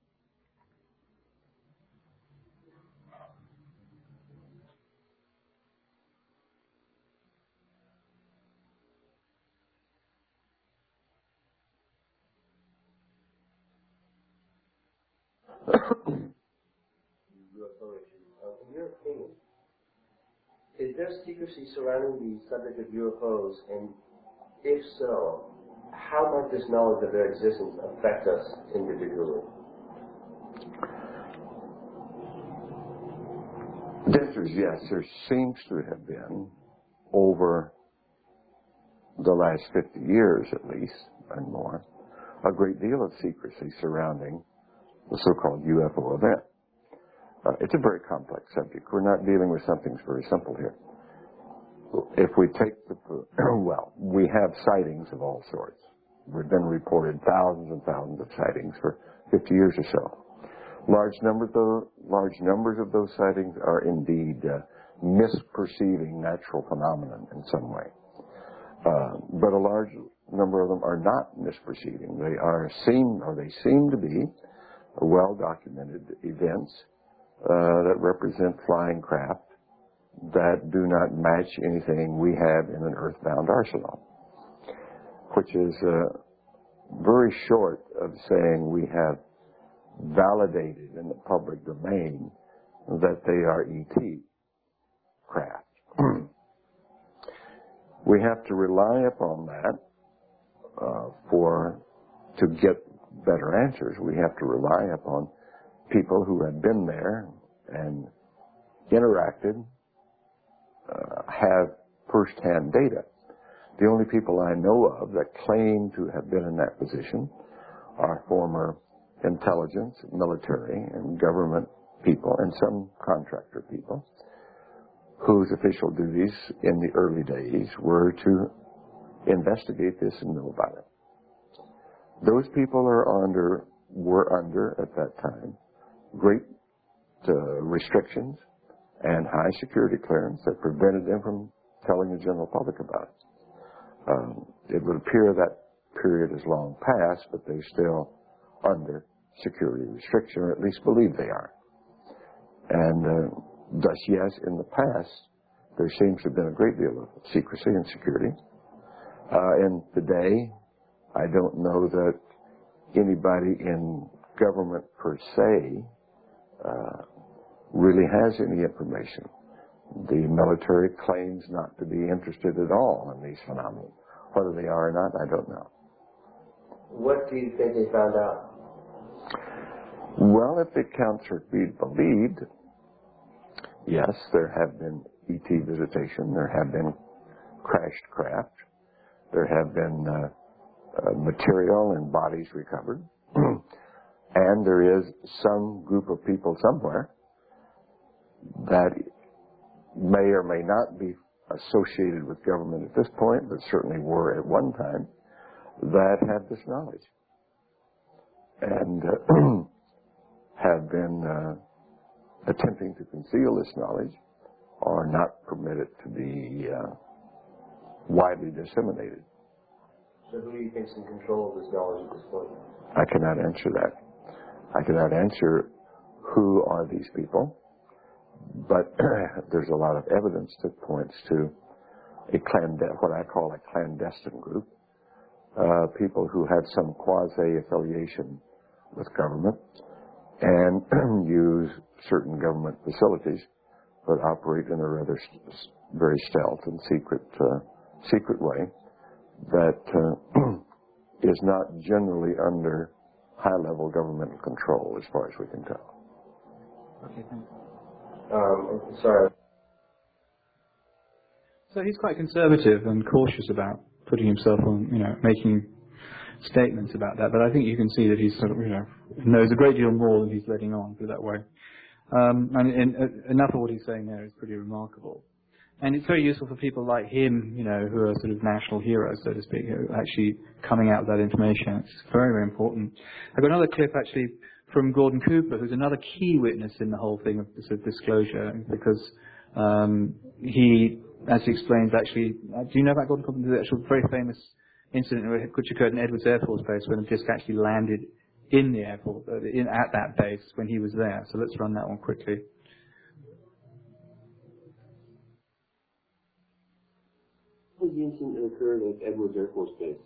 In your opinion, is there secrecy surrounding the subject of U F Os, and if so, how might this knowledge of their existence affect us individually? The answer is yes. There seems to have been, over the last fifty years at least, and more, a great deal of secrecy surrounding the so-called U F O event. Uh, it's a very complex subject. We're not dealing with something very simple here. If we take the, well, we have sightings of all sorts. We've been reported thousands and thousands of sightings for fifty years or so. Large numbers of, large numbers of those sightings are indeed uh, misperceiving natural phenomenon in some way. Uh, but a large number of them are not misperceiving. They are seem, or they seem to be well-documented events uh, that represent flying craft that do not match anything we have in an earthbound arsenal, which is uh, very short of saying we have validated in the public domain that they are E T craft. We have to rely upon that uh, for to get better answers. We have to rely upon people who have been there and interacted, uh, have first-hand data. The only people I know of that claim to have been in that position are former intelligence, military, and government people, and some contractor people, whose official duties in the early days were to investigate this and know about it. Those people are under, were under, at that time, great uh, restrictions and high security clearance that prevented them from telling the general public about it. Um, it would appear that period is long past, but they're still under security restriction, or at least believe they are. And uh, thus, yes, in the past, there seems to have been a great deal of secrecy and security. Uh, and today, I don't know that anybody in government per se uh, really has any information. The military claims not to be interested at all in these phenomena. Whether they are or not, I don't know. What do you think they found out? Well, if the accounts are to be believed, yes, there have been E T visitation, there have been crashed craft, there have been uh, uh, material and bodies recovered, and there is some group of people somewhere that may or may not be associated with government at this point, but certainly were at one time, that have this knowledge and uh, have been uh, attempting to conceal this knowledge or not permit it to be uh, widely disseminated. So who do you think is in control of this knowledge at this point? I cannot answer that. I cannot answer who are these people, but there's a lot of evidence that points to a clandestine, what I call a clandestine group, uh, people who have some quasi-affiliation with government and use certain government facilities, but operate in a rather st- very stealth and secret, uh, secret way that uh, is not generally under high-level governmental control, as far as we can tell. Okay, thanks. Um, sorry. So he's quite conservative and cautious about putting himself on, you know, making statements about that. But I think you can see that he's sort of, you know, knows a great deal more than he's letting on, put it that way. Um, and, and uh, enough of what he's saying there is pretty remarkable. And it's very useful for people like him, you know, who are sort of national heroes, so to speak, who are actually coming out with that information. It's very, very important. I've got another clip, actually, from Gordon Cooper, who's another key witness in the whole thing of this sort of disclosure, because um, he, as he explains, actually, uh, do you know about Gordon Cooper? The actual very famous incident which occurred in Edwards Air Force Base when the disc actually landed in the airport, uh, in, at that base when he was there. So let's run that one quickly. What was the incident that occurred at Edwards Air Force Base?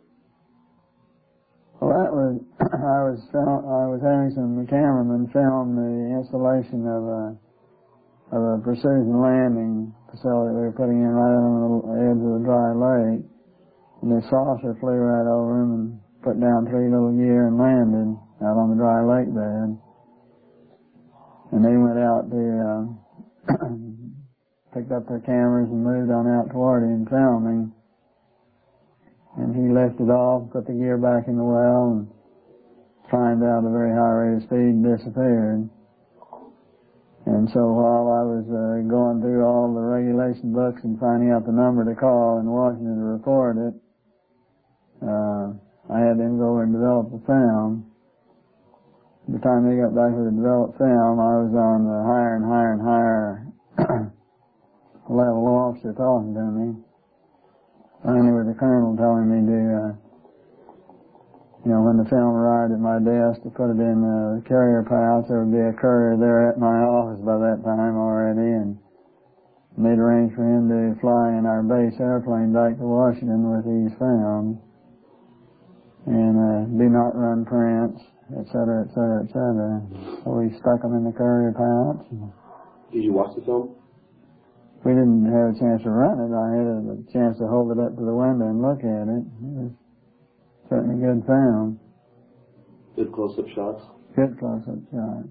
Well, that was I was film, I was having some cameramen film the installation of a of a precision landing facility we were putting in right on the edge of the dry lake, and the saucer flew right over him and put down three little gear and landed out on the dry lake bed. And they went out to uh, picked up their cameras and moved on out toward him filming. And he lifted off, put the gear back in the well, and climbed out at a very high rate of speed and disappeared. And so while I was uh, going through all the regulation books and finding out the number to call in Washington to report it, uh, I had them go and develop the film. By the time they got back with the developed film, I was on the higher and higher and higher level officer talking to me. Finally, with the colonel telling me to, uh, you know, when the film arrived at my desk, to put it in the carrier pouch. There would be a courier there at my office by that time already, and they'd arranged for him to fly in our base airplane back to Washington with these films, and uh, do not run prints, et cetera, et cetera, et cetera. So we stuck them in the courier pouch. Did you watch the film? We didn't have a chance to run it. I had a chance to hold it up to the window and look at it. It was certainly a good film. Good close-up shots? Good close-up shots.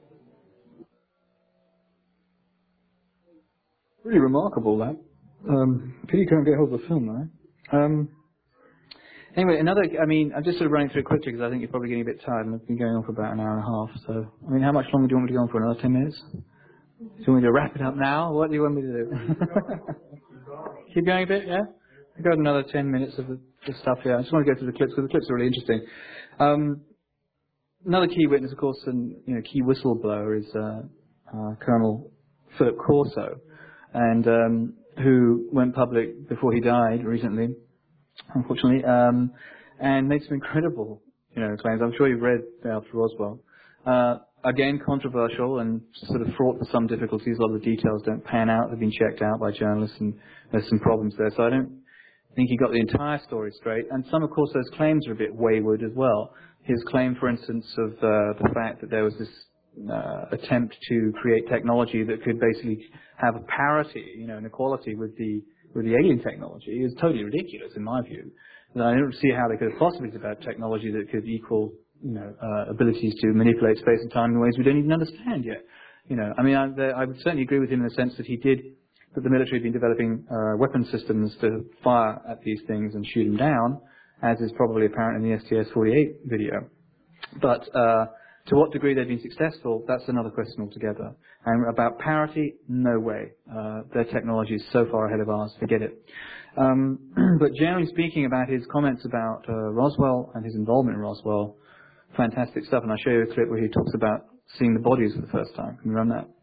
Really remarkable, that. Um, pity you couldn't get hold of the film, though. Um, anyway, another, I mean, I'm just sort of running through it quickly because I think you're probably getting a bit tired and I've been going on for about an hour and a half. So, I mean, how much longer do you want me to go on for? Another ten minutes? Do you want me to wrap it up now? What do you want me to do? Keep going a bit, yeah? I've got another ten minutes of the, the stuff here. I just want to go through the clips because the clips are really interesting. Um, another key witness, of course, and you know, key whistleblower is uh, uh, Colonel Philip Corso, and um, who went public before he died recently, unfortunately, um, and made some incredible, you know, claims. I'm sure you've read After Roswell. Uh, Again, controversial and sort of fraught with some difficulties. A lot of the details don't pan out. They've been checked out by journalists, and there's some problems there. So I don't think he got the entire story straight. And some, of course, those claims are a bit wayward as well. His claim, for instance, of uh, the fact that there was this uh, attempt to create technology that could basically have a parity, you know, an equality with the with the alien technology is totally ridiculous in my view. And I don't see how they could have possibly developed technology that could equal, you know, uh, abilities to manipulate space and time in ways we don't even understand yet. You know, I mean, I, the, I would certainly agree with him in the sense that he did, that the military had been developing uh, weapon systems to fire at these things and shoot them down, as is probably apparent in the S T S forty-eight video. But uh, to what degree they've been successful, that's another question altogether. And about parity, no way. Uh, their technology is so far ahead of ours, forget it. Um, but generally speaking, about his comments about uh, Roswell and his involvement in Roswell, fantastic stuff, and I'll show you a clip where he talks about seeing the bodies for the first time. Can you run that?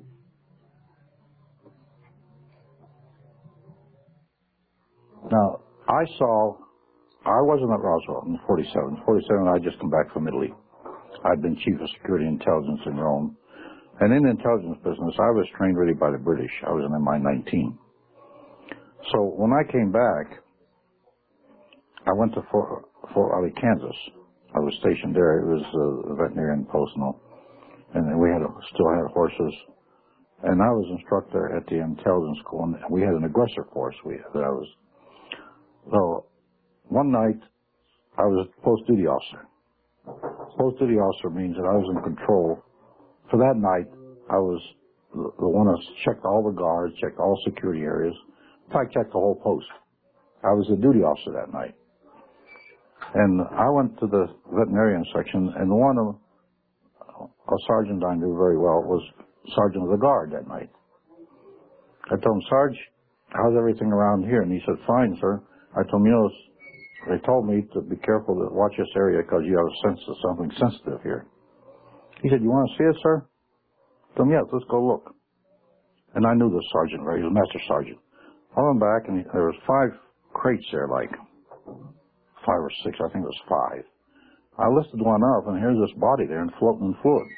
Now, I saw, I wasn't at Roswell in forty-seven. forty-seven, I'd just come back from Italy. I'd been chief of security intelligence in Rome. And in the intelligence business, I was trained really by the British. I was an M I nineteen. So when I came back, I went to Fort, Fort Riley, Kansas. I was stationed there. It was a veterinarian post, and we had still had horses. And I was instructor at the intelligence school, and we had an aggressor force. We that I was. So one night, I was a post-duty officer. Post-duty officer means that I was in control. For that night, I was the one that checked all the guards, checked all security areas, fact checked the whole post. I was a duty officer that night. And I went to the veterinarian section, and one of a sergeant I knew very well was sergeant of the guard that night. I told him, Sarge, how's everything around here? And he said, fine, sir. I told him, you know, they told me to be careful to watch this area because you have a sense of something sensitive here. He said, you want to see it, sir? I told him, yes, let's go look. And I knew the sergeant, right? He was a master sergeant. I went back, and he, there was five crates there, like five or six, I think it was five. I lifted one up, and here's this body there and floating in fluid.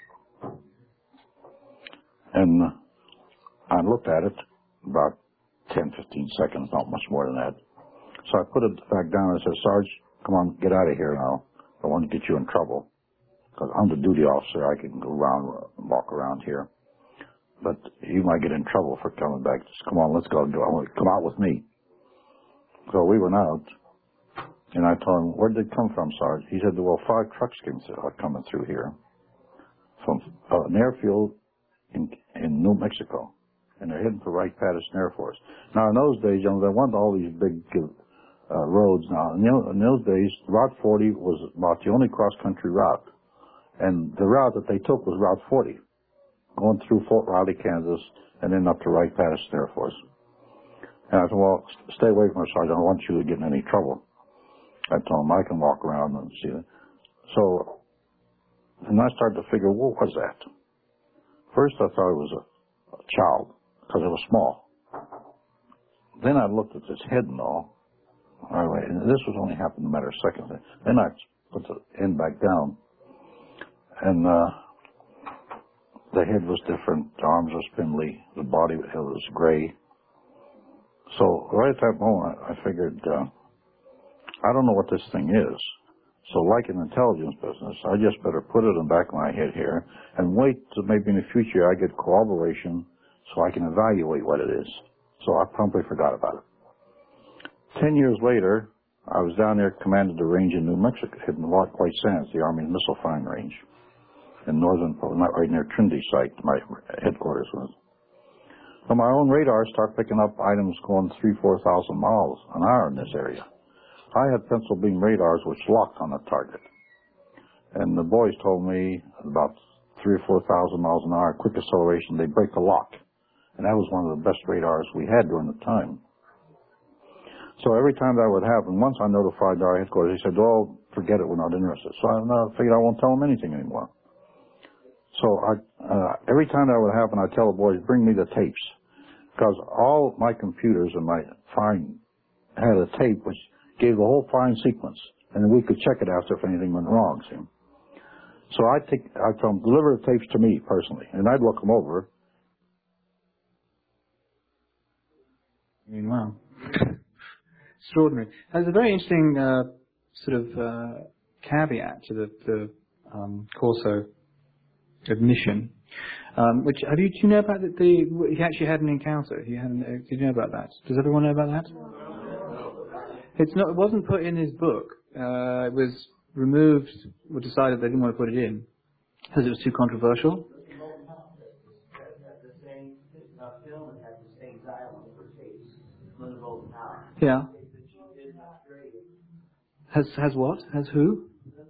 And I looked at it about ten, fifteen seconds, not much more than that. So I put it back down and I said, Sarge, come on, get out of here now. I don't want to get you in trouble. Because I'm the duty officer. I can go around, walk around here. But you might get in trouble for coming back. Just come on, let's go. I want to come out with me. So we went out. And I told him, where did it come from, Sarge? He said, well, five trucks came are coming through here from uh, an airfield in, in New Mexico. And they're heading for Wright-Patterson Air Force. Now, in those days, you know, they wanted all these big uh, roads now. In, in those days, Route forty was about the only cross-country route. And the route that they took was Route forty, going through Fort Riley, Kansas, and then up to Wright-Patterson Air Force. And I said, well, stay away from us, Sergeant. I don't want you to get in any trouble. I told him I can walk around and see it. So, and I started to figure, what was that? First I thought it was a, a child, because it was small. Then I looked at his head and all. All right, and this was only happened in a matter of seconds. Then I put the end back down. And uh, the head was different, the arms were spindly, the body it was gray. So right at that moment, I figured, uh, I don't know what this thing is. So like in the intelligence business, I just better put it in the back of my head here and wait till maybe in the future I get corroboration so I can evaluate what it is. So I promptly forgot about it. Ten years later, I was down there, commanded the range in New Mexico, in White Sands, the Army missile firing range, in northern, not right near Trinity site, my headquarters was. So my own radar started picking up items going three, four thousand miles an hour in this area. I had pencil beam radars which locked on the target. And the boys told me about three or four thousand miles an hour, quick acceleration, they break the lock. And that was one of the best radars we had during the time. So every time that would happen, once I notified our headquarters, they said, oh, forget it, we're not interested. So I figured I won't tell them anything anymore. So I, uh, every time that would happen, I tell the boys, bring me the tapes. Because all my computers and my firing had a tape which gave the whole firing sequence. And then we could check it after if anything went wrong, see. So I'd take, I'd tell them, deliver the tapes to me personally. And I'd look them over. I mean, wow. Extraordinary. There's a very interesting uh, sort of uh, caveat to the, the um, Corso admission. Um, which have you? Do you know about the, the? He actually had an encounter. He had. An, uh, did you know about that? Does everyone know about that? It's not. It wasn't put in his book. Uh, it was removed. Or decided they didn't want to put it in because it was too controversial. Yeah. Has has what? Has who?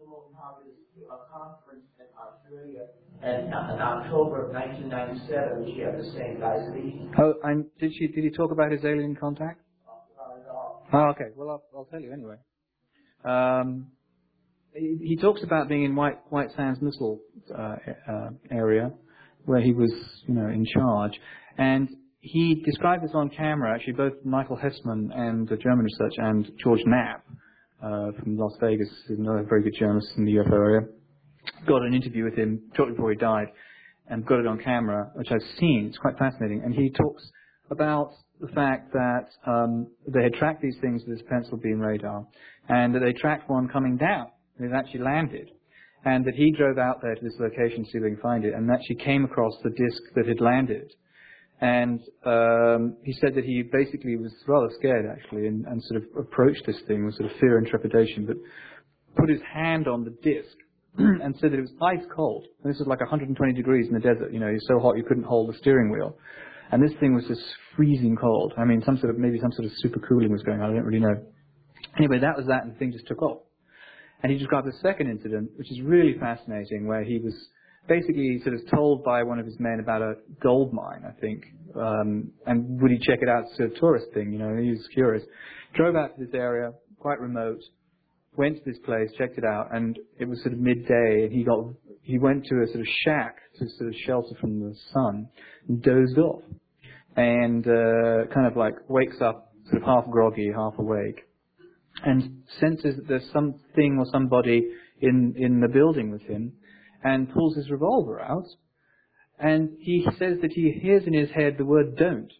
And in October of nineteen ninety-seven, she had the same guy speaking. Oh, and did she? Did he talk about his alien contact? Oh, okay. Well, I'll, I'll tell you anyway. Um, he, he talks about being in White White Sands missile uh, uh, area, where he was, you know, in charge, and he described this on camera. Actually, both Michael Hessman and the German research and George Knapp uh, from Las Vegas, another very good journalist in the U F O area, got an interview with him shortly before he died, and got it on camera, which I've seen. It's quite fascinating, and he talks about the fact that um, they had tracked these things with this pencil beam radar, and that they tracked one coming down, and it actually landed, and that he drove out there to this location to see if they can find it, and actually came across the disc that had landed. And um, he said that he basically was rather scared, actually, and, and sort of approached this thing with sort of fear and trepidation, but put his hand on the disc and said that it was ice cold. And this was like one hundred twenty degrees in the desert. You know, it was so hot you couldn't hold the steering wheel. And this thing was just freezing cold. I mean, some sort of, maybe some sort of super cooling was going on. I don't really know. Anyway, that was that, and the thing just took off. And he described a second incident, which is really fascinating, where he was basically sort of told by one of his men about a gold mine, I think, um, and would he check it out? It's a tourist thing, you know, he was curious. Drove out to this area, quite remote, went to this place, checked it out, and it was sort of midday, and he got, he went to a sort of shack to sort of shelter from the sun, and dozed off, and uh, kind of like wakes up sort of half groggy, half awake, and senses that there's something or somebody in, in the building with him, and pulls his revolver out, and he says that he hears in his head the word "don't."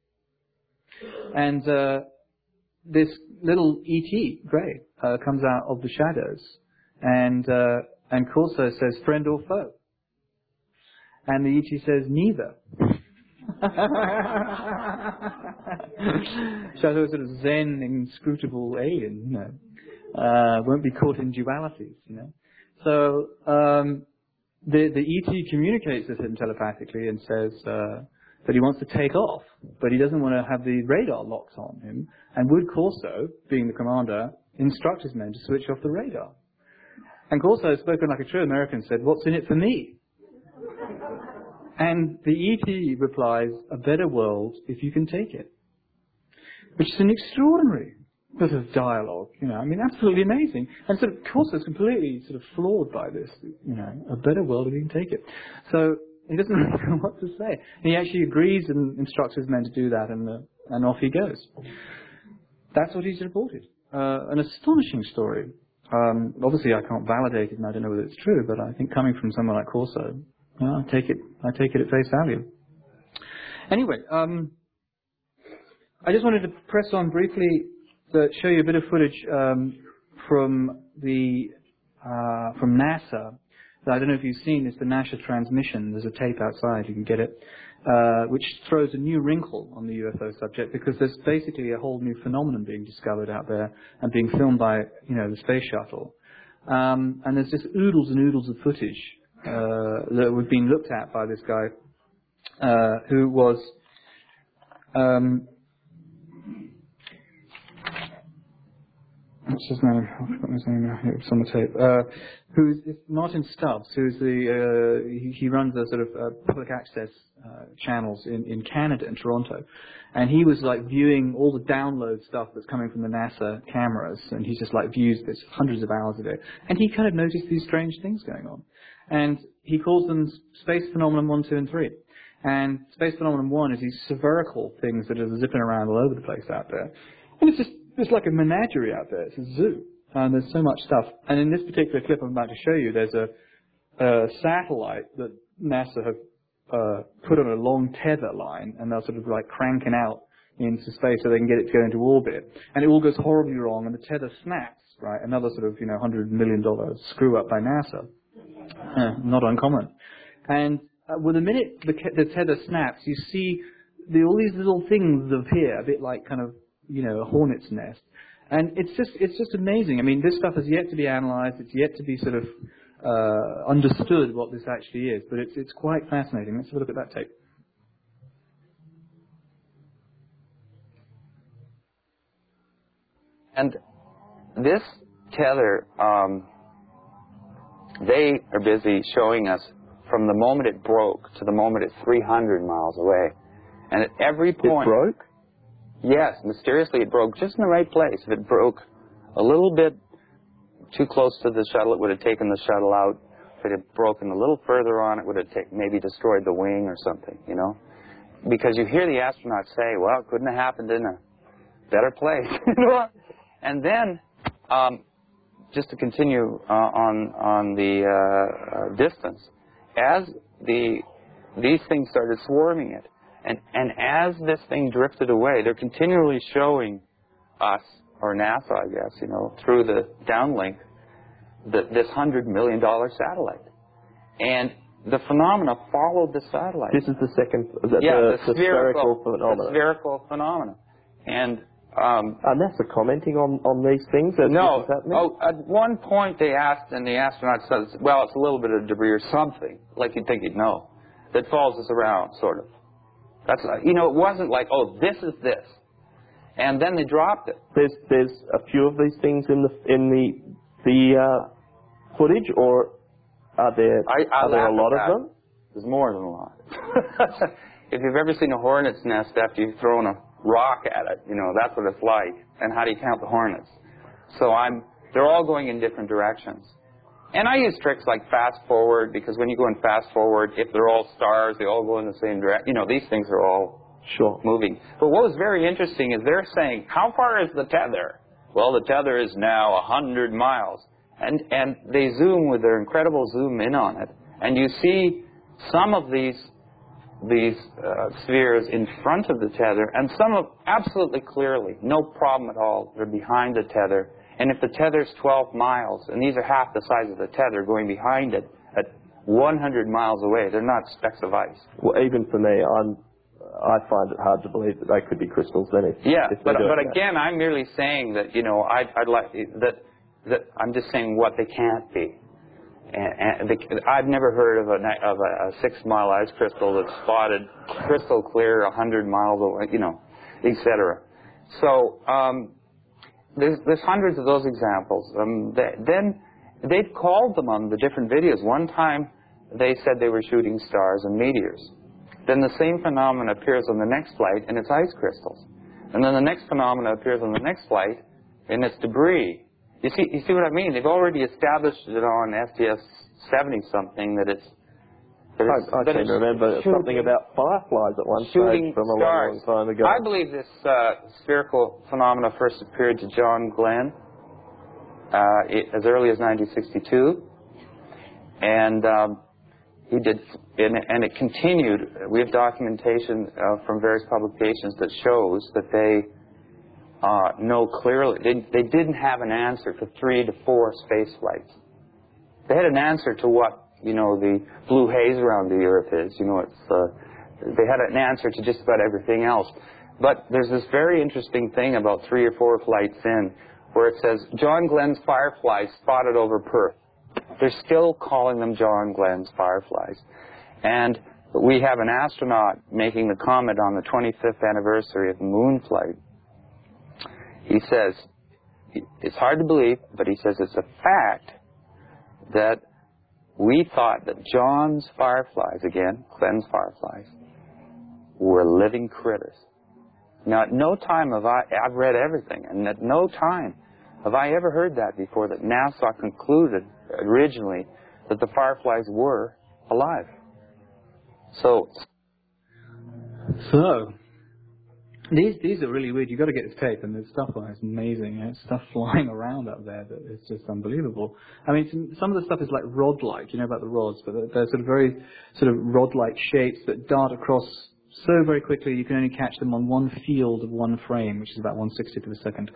And uh, this little E T, Gray, uh, comes out of the shadows, and uh, and Corso says, "Friend or foe?" And the E T says, "Neither." Shadow is a sort of Zen, inscrutable alien, you know, uh, won't be caught in dualities, you know. So um, the the E T communicates with him telepathically and says uh, that he wants to take off, but he doesn't want to have the radar locked on him, and would Corso, being the commander, instruct his men to switch off the radar. And Corso, spoken like a true American, said, "What's in it for me?" And the E T replies, "A better world if you can take it." Which is an extraordinary bit of dialogue, you know, I mean, absolutely amazing. And sort of, Corso is completely sort of floored by this, you know, a better world if you can take it. So he doesn't really know what to say. And he actually agrees and instructs his men to do that, and, uh, and off he goes. That's what he's reported. Uh, an astonishing story. Um, obviously, I can't validate it, and I don't know whether it's true, but I think coming from someone like Corso, well, I take it, I take it at face value. Anyway, um, I just wanted to press on briefly to show you a bit of footage um, from the uh, from NASA. I don't know if you've seen. It's the NASA transmission. There's a tape outside. You can get it, uh, which throws a new wrinkle on the U F O subject, because there's basically a whole new phenomenon being discovered out there and being filmed by, you know, the space shuttle. Um, and there's just oodles and oodles of footage uh, that were being looked at by this guy uh, who was. Um, What's his name? I've forgotten his name now. It's on the tape. Uh, who's Martin Stubbs? Who's the uh, he, he runs a sort of uh, public access uh, channels in, in Canada, in Toronto, and he was like viewing all the download stuff that's coming from the NASA cameras, and he just like views this hundreds of hours of it, and he kind of noticed these strange things going on, and he calls them space phenomenon one, two, and three. And space phenomenon one is these spherical things that are zipping around all over the place out there, and it's just. It's like a menagerie out there. It's a zoo. And there's so much stuff. And in this particular clip I'm about to show you, there's a, a satellite that NASA have uh, put on a long tether line, and they're sort of like cranking out into space so they can get it to go into orbit. And it all goes horribly wrong, and the tether snaps, right? Another sort of, you know, one hundred million dollars screw up by NASA. Uh, not uncommon. And uh, well, the minute the, the tether snaps, you see the, all these little things appear, a bit like kind of, you know, a hornet's nest. And it's just, it's just amazing. I mean, this stuff has yet to be analyzed. It's yet to be sort of uh, understood what this actually is. But it's, it's quite fascinating. Let's have a look at that tape. And this tether, um, they are busy showing us from the moment it broke to the moment it's three hundred miles away. And at every point... It broke? Yes, mysteriously it broke just in the right place. If it broke a little bit too close to the shuttle, it would have taken the shuttle out. If it had broken a little further on, it would have take, maybe destroyed the wing or something, you know? Because you hear the astronauts say, well, it couldn't have happened in a better place, you know? And then, um, just to continue uh, on, on the uh, uh, distance, as the, these things started swarming it, And, and as this thing drifted away, they're continually showing us, or NASA, I guess, you know, through the downlink, the, this one hundred million dollar satellite. And the phenomena followed the satellite. This is the second, the, yeah, the, the, the spherical, spherical phenomena. The spherical phenomena. And um, are NASA commenting on, on these things? As no. This is happening? Oh, at one point they asked, and the astronaut says, well, it's a little bit of debris or something, like you'd think you'd know, that follows us around, sort of. That's, you know, it wasn't like, oh, this is this. And then they dropped it. There's there's a few of these things in the in the the uh, footage, or are there I, I are there a lot that. of them? There's more than a lot. If you've ever seen a hornet's nest after you've thrown a rock at it, you know, that's what it's like. And how do you count the hornets? So I'm, they're all going in different directions. And I use tricks like fast forward, because when you go in fast forward, if they're all stars, they all go in the same direction. You know, these things are all sure moving. But what was very interesting is they're saying, how far is the tether? Well, the tether is now one hundred miles. And, and they zoom with their incredible zoom in on it. And you see some of these these uh, spheres in front of the tether, and some of absolutely clearly, no problem at all, they're behind the tether. And if the tether's twelve miles, and these are half the size of the tether going behind it at one hundred miles away, they're not specks of ice. Well, even for me, I'm, I find it hard to believe that they could be crystals then. If, yeah, if but, but that. again, I'm merely saying that, you know, I'd, I'd like, that, that I'm just saying what they can't be. And, and the, I've never heard of a, of a, a six-mile ice crystal that's spotted crystal clear one hundred miles away, you know, et cetera. So um, there's, there's hundreds of those examples. Um, they, then they've called them on the different videos. One time they said they were shooting stars and meteors. Then the same phenomena appears on the next flight, and it's ice crystals. And then the next phenomena appears on the next flight, and it's debris. You see, you see what I mean? They've already established it on S T S seventy something that it's. That it's I, I that can it's remember shooting, something about fireflies at one shooting stage from a stars. long, long time ago. I believe this uh, spherical phenomena first appeared to John Glenn uh, it, as early as nineteen sixty-two, and um, he did, and, and it continued. We have documentation uh, from various publications that shows that they. Uh, know clearly. They, they didn't have an answer for three to four space flights. They had an answer to what, you know, the blue haze around the Earth is. You know, it's, uh, they had an answer to just about everything else. But there's this very interesting thing about three or four flights in where it says, John Glenn's fireflies spotted over Perth. They're still calling them John Glenn's fireflies. And we have an astronaut making the comment on the twenty-fifth anniversary of the moon flight. He says, it's hard to believe, but he says it's a fact that we thought that John's fireflies, again, Glenn's fireflies, were living critters. Now, at no time have I, I've read everything, and at no time have I ever heard that before, that NASA concluded originally that the fireflies were alive. So, so, These these are really weird. You've got to get this tape, and there's stuff on it. It's amazing. There's stuff flying around up there that is just unbelievable. I mean, some, some of the stuff is like rod-like. You know about the rods, but they're, they're sort of very sort of rod-like shapes that dart across so very quickly you can only catch them on one field of one frame, which is about one sixtieth of a second.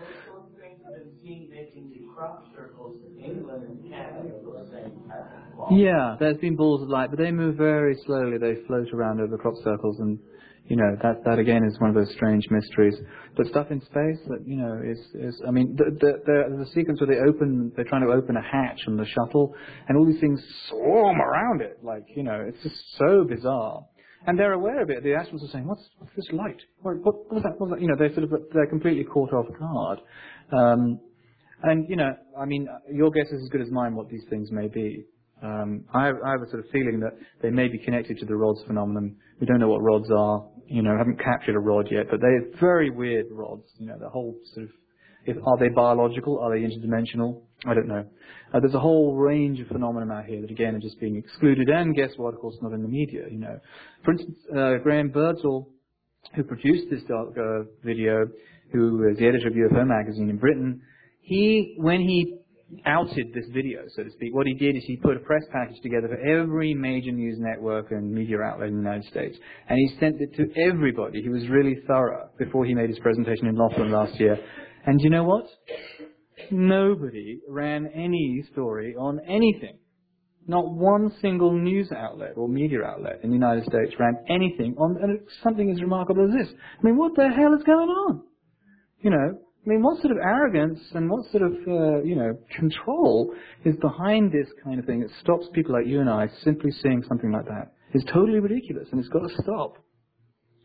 Yeah, there's been balls of light, but they move very slowly. They float around over crop circles, and you know that that again is one of those strange mysteries. But stuff in space that you know is is I mean the the the, the sequence where they open they're trying to open a hatch on the shuttle, and all these things swarm around it, like you know it's just so bizarre. And they're aware of it. The astronauts are saying, "What's, what's this light? What, what, what's that? What's that?" You know, they're sort of they're completely caught off guard. Um, and you know, I mean, your guess is as good as mine what these things may be. Um, I, have, I have a sort of feeling that they may be connected to the rods phenomenon. We don't know what rods are. You know, haven't captured a rod yet, but they're very weird rods. You know, the whole sort of, if, are they biological? Are they interdimensional? I don't know. Uh, there's a whole range of phenomena out here that again are just being excluded, and guess what? Of course, not in the media. You know, for instance, uh, Graham Birdsall, who produced this uh, video, who is the editor of U F O magazine in Britain, he when he outed this video, so to speak, what he did is he put a press package together for every major news network and media outlet in the United States, and he sent it to everybody. He was really thorough before he made his presentation in Laughlin last year. And you know what? Nobody ran any story on anything. Not one single news outlet or media outlet in the United States ran anything on something as remarkable as this. I mean, what the hell is going on? You know, I mean, what sort of arrogance and what sort of, uh, you know, control is behind this kind of thing that stops people like you and I simply seeing something like that? It's totally ridiculous, and it's got to stop.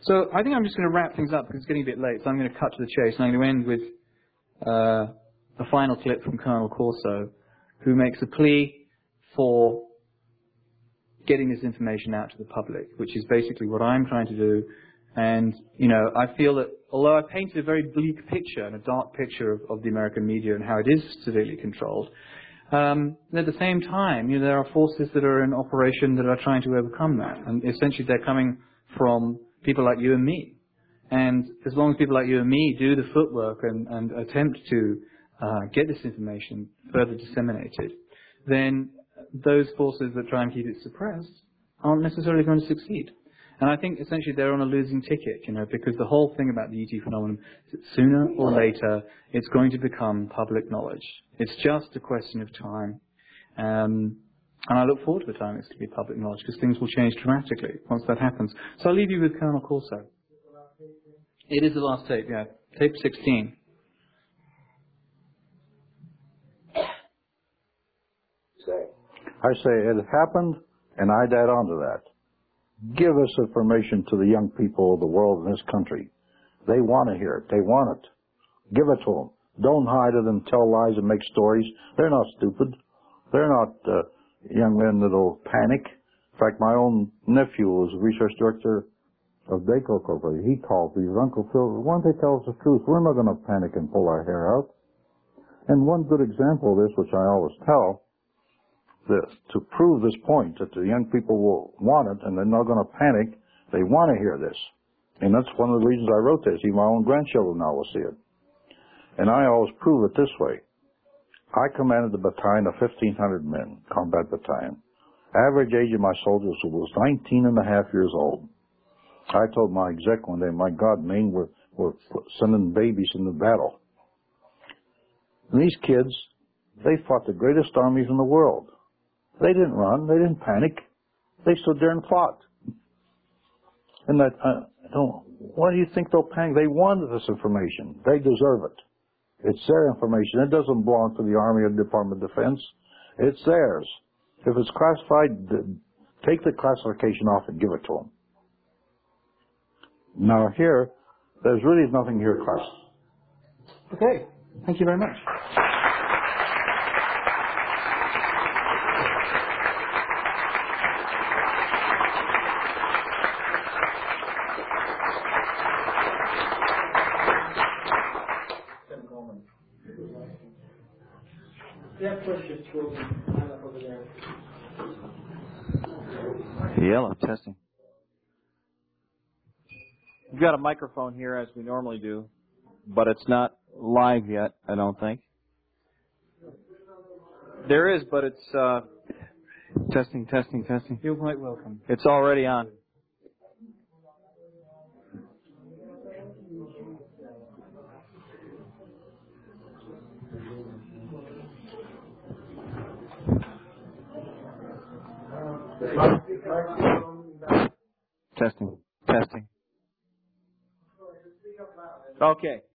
So I think I'm just going to wrap things up because it's getting a bit late, so I'm going to cut to the chase. And I'm going to end with uh, a final clip from Colonel Corso, who makes a plea for getting this information out to the public, which is basically what I'm trying to do. And, you know, I feel that although I painted a very bleak picture and a dark picture of, of the American media and how it is severely controlled, um, at the same time, you know, there are forces that are in operation that are trying to overcome that. And essentially they're coming from people like you and me. And as long as people like you and me do the footwork and, and attempt to uh, get this information further disseminated, then those forces that try and keep it suppressed aren't necessarily going to succeed. And I think essentially they're on a losing ticket, you know, because the whole thing about the E T phenomenon is that sooner or later it's going to become public knowledge. It's just a question of time. Um, and I look forward to the time it's going to be public knowledge because things will change dramatically once that happens. So I'll leave you with Colonel Corso. It is the last tape, yeah. Tape sixteen. I say it happened, and I'd add on to that. Give us information to the young people of the world in this country. They want to hear it. They want it. Give it to them. Don't hide it and tell lies and make stories. They're not stupid. They're not uh, young men that'll panic. In fact, my own nephew was research director of Daco Corporation. He called me, Uncle Phil, why don't they tell us the truth? We're not going to panic and pull our hair out. And one good example of this, which I always tell, that to prove this point, that the young people will want it and they're not going to panic, they want to hear this. And that's one of the reasons I wrote this. Even my own grandchildren now will see it. And I always prove it this way. I commanded a battalion of fifteen hundred men, combat battalion. Average age of my soldiers was nineteen and a half years old. I told my exec one day, my God, Maine, we're, we're sending babies into battle. And these kids, they fought the greatest armies in the world. They didn't run. They didn't panic. They stood there and fought. And that, uh, don't, why do you think they'll panic? They wanted this information. They deserve it. It's their information. It doesn't belong to the Army or the Department of Defense. It's theirs. If it's classified, take the classification off and give it to them. Now here, there's really nothing here classified. Okay. Thank you very much. Yeah, questions. Over there. Yellow, testing. We've got a microphone here as we normally do, but it's not live yet, I don't think. There is, but it's uh, testing, testing, testing. You're quite welcome. It's already on. Testing, testing. Okay.